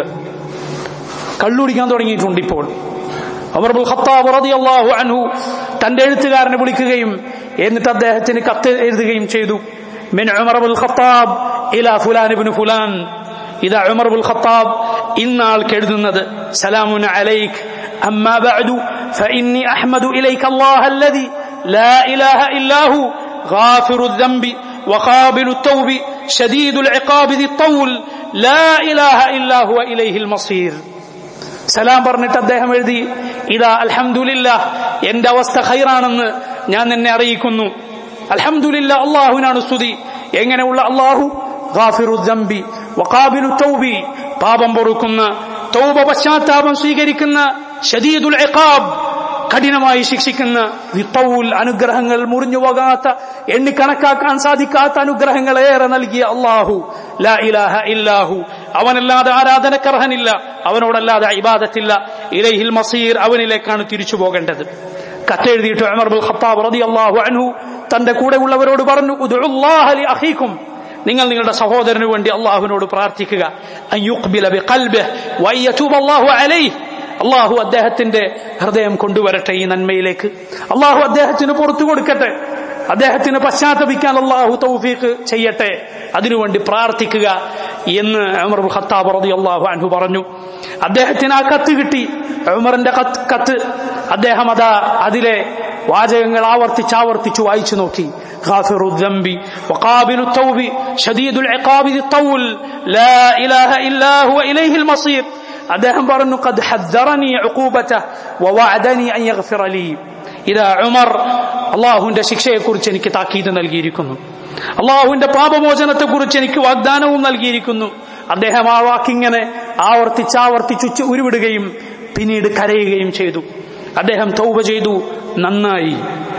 കള്ളുടിക്കാൻ തുടങ്ങിയിട്ടുണ്ട്. ഇപ്പോൾ ഉമർ ഇബ്നുൽ ഖത്താബ് റളിയല്ലാഹു അൻഹു തന്റെ എഴുത്തുകാരനെ വിളിക്കുകയും എന്നിട്ട് അദ്ദേഹത്തിന് കത്ത് എഴുതുകയും ചെയ്തു. മിൻ ഉമർ ഇബ്നുൽ ഖത്താബ് ഇലാ ഫുലാൻ ഇബ്നു ഫുലാൻ. ഇതാ ഉമർ ഇബ്നുൽ ഖത്താബ് ഇന്ന ആൾക്ക് എഴുതുന്നത്, സലാമുൻ അലൈക് അമ്മാ ബഅദു ഫഇന്നി അഹ്മദു ഇലൈക അല്ലാഹ അല്ലദി ലാ ഇലാഹ ഇല്ലാഹു ഗാഫിറു الذنب وقابل التوب شديد العقاب ذي الطول لا إله إلا هو إليه المصير. സലാം പറഞ്ഞിട്ട് അദ്ദേഹം എഴുതി, ഇതാ അൽഹംദുലില്ലാഹ്, എന്റെ അവസ്ഥ ഖൈറാണെന്ന് ഞാൻ നിന്നെ അറിയിക്കുന്നു. അൽഹംദുലില്ലാഹ്, അല്ലാഹുവിനാണ് സ്തുതി. എങ്ങനെയുള്ള അല്ലാഹു? ഗാഫിറു الذنب وقابل التوب, പാപം പൊറുക്കുന്ന, തൗബ പശ്ചാത്താപം സ്വീകരിക്കുന്ന, ശദീദുൽ ഇഖാബ്, കഠിനമായി ശിക്ഷിക്കുന്ന, വിത്തൗൽ, അനുഗ്രഹങ്ങൾ മുറിഞ്ഞു പോകാത്ത, എണ്ണിക്കണക്കാക്കാൻ സാധിക്കാത്ത അനുഗ്രഹങ്ങൾ ഏറെ നൽകിയ അല്ലാഹു. ലാ ഇലാഹ ഇല്ലാഹു, അവനല്ലാതെ ആരാധനക്കർഹനില്ല, അവനോടല്ലാതെ ഇബാദത്തില്ല. ഇലൈഹിൽ മസീർ, അവനിലേക്കാണ് തിരിച്ചു പോകേണ്ടത്. കത്തെഴുതിയിട്ട് ഉമർ ഇബ്നുൽ ഖത്താബ് റളിയല്ലാഹു അൻഹു തന്റെ കൂടെ ഉള്ളവരോട് പറഞ്ഞു, ഉദ്ഉല്ലാഹ ലി അഖീകും, നിങ്ങൾ നിങ്ങളുടെ സഹോദരന് വേണ്ടി അള്ളാഹുവിനോട് പ്രാർത്ഥിക്കുക. അൻ യുഖ്ബില ബിഖൽബിഹി വയതൂബ അല്ലാഹു അലൈഹി, അള്ളാഹു അദ്ദേഹത്തിന്റെ ഹൃദയം കൊണ്ടുവരട്ടെ ഈ നന്മയിലേക്ക്, അള്ളാഹു അദ്ദേഹത്തിന് പുറത്തു കൊടുക്കട്ടെ, അദ്ദേഹത്തിന് പശ്ചാത്തപിക്കാൻ അള്ളാഹു തൗഫീഖ് ചെയ്യട്ടെ, അതിനുവേണ്ടി പ്രാർത്ഥിക്കുക എന്ന് ഉമർ ഇബ്നുൽ ഖത്താബ് റളിയല്ലാഹു അൻഹു പറഞ്ഞു. അദ്ദേഹത്തിന് ആ കത്ത് കിട്ടി, ഉമറിന്റെ കത്ത്. അദ്ദേഹം അതാ അതിലെ വാചകങ്ങൾ ആവർത്തിച്ചാവർത്തിച്ചു വായിച്ചു നോക്കി. ഗാഫിറു الذنب وقابل التوب شديد العقاب ذي الطول لا إله إلا هو إليه المصير. അദ്ദേഹം പറഞ്ഞു, ഖദ് ഹദ്ദറനി ഉഖൂബതഹു വവഅദനി അൻ യഗ്ഫിറ ലീ. ഇതാ ഉമർ അല്ലാഹുവിന്റെ ശിക്ഷയെക്കുറിച്ച് എനിക്ക് താക്കീത് നൽകിയിരിക്കുന്നു, അല്ലാഹുവിന്റെ പാപമോചനത്തെക്കുറിച്ച് എനിക്ക് വാഗ്ദാനവും നൽകിയിരിക്കുന്നു. അദ്ദേഹം ആ വാക്കിങ്ങനെ ആവർത്തിച്ചാവർത്തിച്ചു ഉരുവിടുകയും പിന്നീട് കരയുകയും ചെയ്തു. അദ്ദേഹം തൗബ ചെയ്തു, നന്നായി.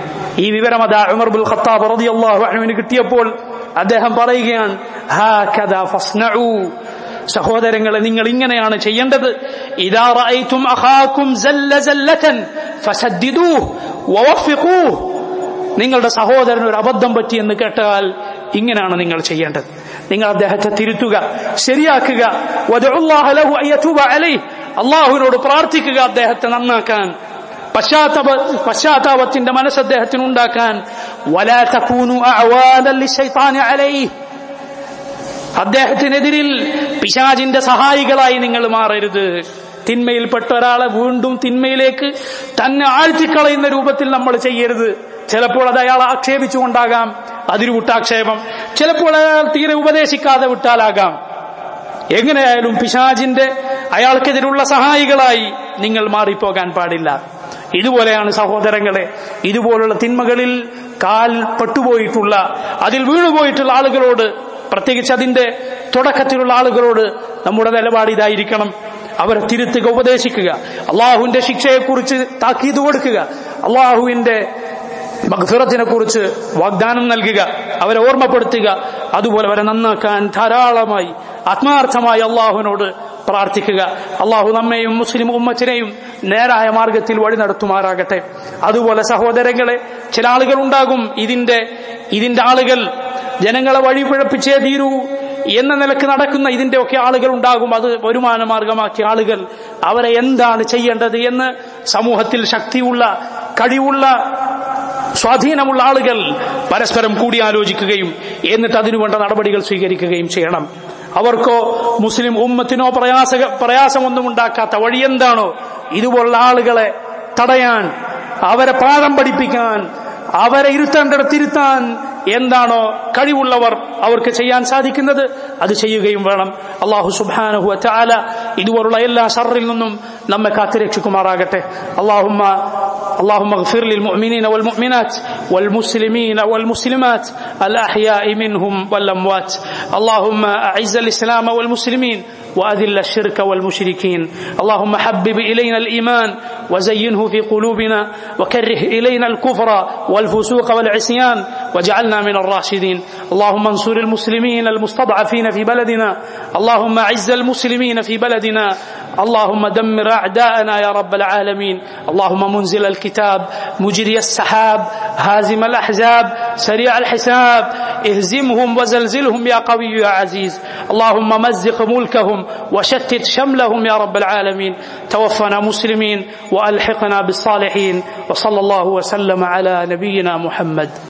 ഈ വിവരം അതാ ഉമർ ഇബ്നുൽ ഖത്താബ് റളിയല്ലാഹു അൻഹുവിന് കിട്ടിയപ്പോൾ അദ്ദേഹം പറയുകയാണ്, ഹാകദാ ഫസ്നഉ, സഹോദരങ്ങളെ നിങ്ങൾ ഇങ്ങനെയാണ് ചെയ്യേണ്ടത്. ഇദാ റഅയ്തും അഖാകും സല്ല സല്ലതൻ ഫസദ്ദിദൂഹു വവഫിഖൂഹു, നിങ്ങളുടെ സഹോദരന് ഒരു അബദ്ധം പറ്റി എന്ന് കേട്ടാൽ ഇങ്ങനെയാണ് നിങ്ങൾ ചെയ്യേണ്ടത്. നിങ്ങൾ അദ്ദേഹത്തെ തിരുത്തുക, ശരിയാക്കുക. വദഉല്ലാഹ ലഹു അയതൂബ അലൈഹി, അല്ലാഹുവിനോട് പ്രാർത്ഥിക്കുക അദ്ദേഹത്തെ നന്നാക്കാൻ, പശ്ചാത്താപ പശ്ചാത്താപത്തിന്റെ മനസ്സ് അദ്ദേഹത്തിന് ഉണ്ടാക്കാൻ. വലാ തകൂനു അഅവാനൻ ലിശൈത്താനി അലൈഹി, അദ്ദേഹത്തിനെതിരിൽ പിശാചിന്റെ സഹായികളായി നിങ്ങൾ മാറരുത്. തിന്മയിൽപ്പെട്ട ഒരാളെ വീണ്ടും തിന്മയിലേക്ക് തന്നെ ആഴ്ത്തിക്കളയുന്ന രൂപത്തിൽ നമ്മൾ ചെയ്യരുത്. ചിലപ്പോൾ അത് അയാൾ ആക്ഷേപിച്ചുകൊണ്ടാകാം, അതിരു വിട്ടാക്ഷേപം. ചിലപ്പോൾ അയാൾ തീരെ ഉപദേശിക്കാതെ വിട്ടാലാകാം. എങ്ങനെയായാലും പിശാചിന്റെ അയാൾക്കെതിരുള്ള സഹായികളായി നിങ്ങൾ മാറിപ്പോകാൻ പാടില്ല. ഇതുപോലെയാണ് സഹോദരങ്ങളെ, ഇതുപോലുള്ള തിന്മകളിൽ കാൽ പെട്ടുപോയിട്ടുള്ള, അതിൽ വീണുപോയിട്ടുള്ള ആളുകളോട്, പ്രത്യേകിച്ച് അതിന്റെ തുടക്കത്തിലുള്ള ആളുകളോട് നമ്മുടെ നിലപാട് ഇതായിരിക്കണം. അവരെ തിരുത്തുക, ഉപദേശിക്കുക, അള്ളാഹുവിന്റെ ശിക്ഷയെക്കുറിച്ച് താക്കീത് കൊടുക്കുക, അള്ളാഹുവിന്റെ മഗ്ഫിറത്തിനെ കുറിച്ച് വാഗ്ദാനം നൽകുക, അവരെ ഓർമ്മപ്പെടുത്തുക. അതുപോലെ അവരെ നന്നാക്കാൻ ധാരാളമായി ആത്മാർത്ഥമായി അള്ളാഹുവിനോട് പ്രാർത്ഥിക്കുക. അള്ളാഹു നമ്മെയും മുസ്ലിം ഉമ്മത്തിനെയും നേരായ മാർഗത്തിൽ വഴി നടത്തുമാറാകട്ടെ. അതുപോലെ സഹോദരങ്ങളെ, ചില ആളുകൾ ഉണ്ടാകും, ഇതിന്റെ ഇതിന്റെ ആളുകൾ ജനങ്ങളെ വഴി പിഴപ്പിച്ചേ തീരൂ എന്ന നിലക്ക് നടക്കുന്ന ഇതിന്റെയൊക്കെ ആളുകൾ ഉണ്ടാകും. അത് വരുമാന മാർഗമാക്കിയ ആളുകൾ, അവരെ എന്താണ് ചെയ്യേണ്ടത് എന്ന് സമൂഹത്തിൽ ശക്തിയുള്ള, കഴിവുള്ള, സ്വാധീനമുള്ള ആളുകൾ പരസ്പരം കൂടിയാലോചിക്കുകയും എന്നിട്ട് അതിനുവേണ്ട നടപടികൾ സ്വീകരിക്കുകയും ചെയ്യണം. അവർക്കോ മുസ്ലിം ഉമ്മത്തിനോ പ്രയാസ പ്രയാസമൊന്നും ഉണ്ടാക്കാത്ത വഴി എന്താണോ ഇതുപോലുള്ള ആളുകളെ തടയാൻ, അവരെ പാഠം പഠിപ്പിക്കാൻ, അവരെ ഇരുത്തേണ്ടിടത്തിരുത്താൻ എന്താണോ കഴിവുള്ളവർ അവർക്ക് ചെയ്യാൻ സാധിക്കുന്നത് അത് ചെയ്യുകയും വേണം. അല്ലാഹു സുബ്ഹാനഹു വ തആല ഇതുപോലുള്ള എല്ലാ ശർറിൽ നിന്നും നമ്മെ കാത്തുരക്ഷിക്കുമാറാകട്ടെ. اللهم اللهم اغفر للمؤمنين والمؤمنات والمسلمين والمسلمات الأحياء منهم والأموات. اللهم أعز الإسلام والمسلمين وأذل الشرك والمشركين. اللهم حبب إلينا الإيمان وزينه في قلوبنا وكره إلينا الكفر والفسوق والعصيان واجعلنا من الراشدين. اللهم انصر المسلمين المستضعفين في بلدنا. اللهم أعز المسلمين في بلدنا. اللهم دمر أعداءنا يا رب العالمين. اللهم منزل الكتاب مجري السحاب هازم الأحزاب سريع الحساب اهزمهم وزلزلهم يا قوي يا عزيز. اللهم مزق ملكهم وشتت شملهم يا رب العالمين. توفنا مسلمين وألحقنا بالصالحين. وصلى الله وسلم على نبينا محمد.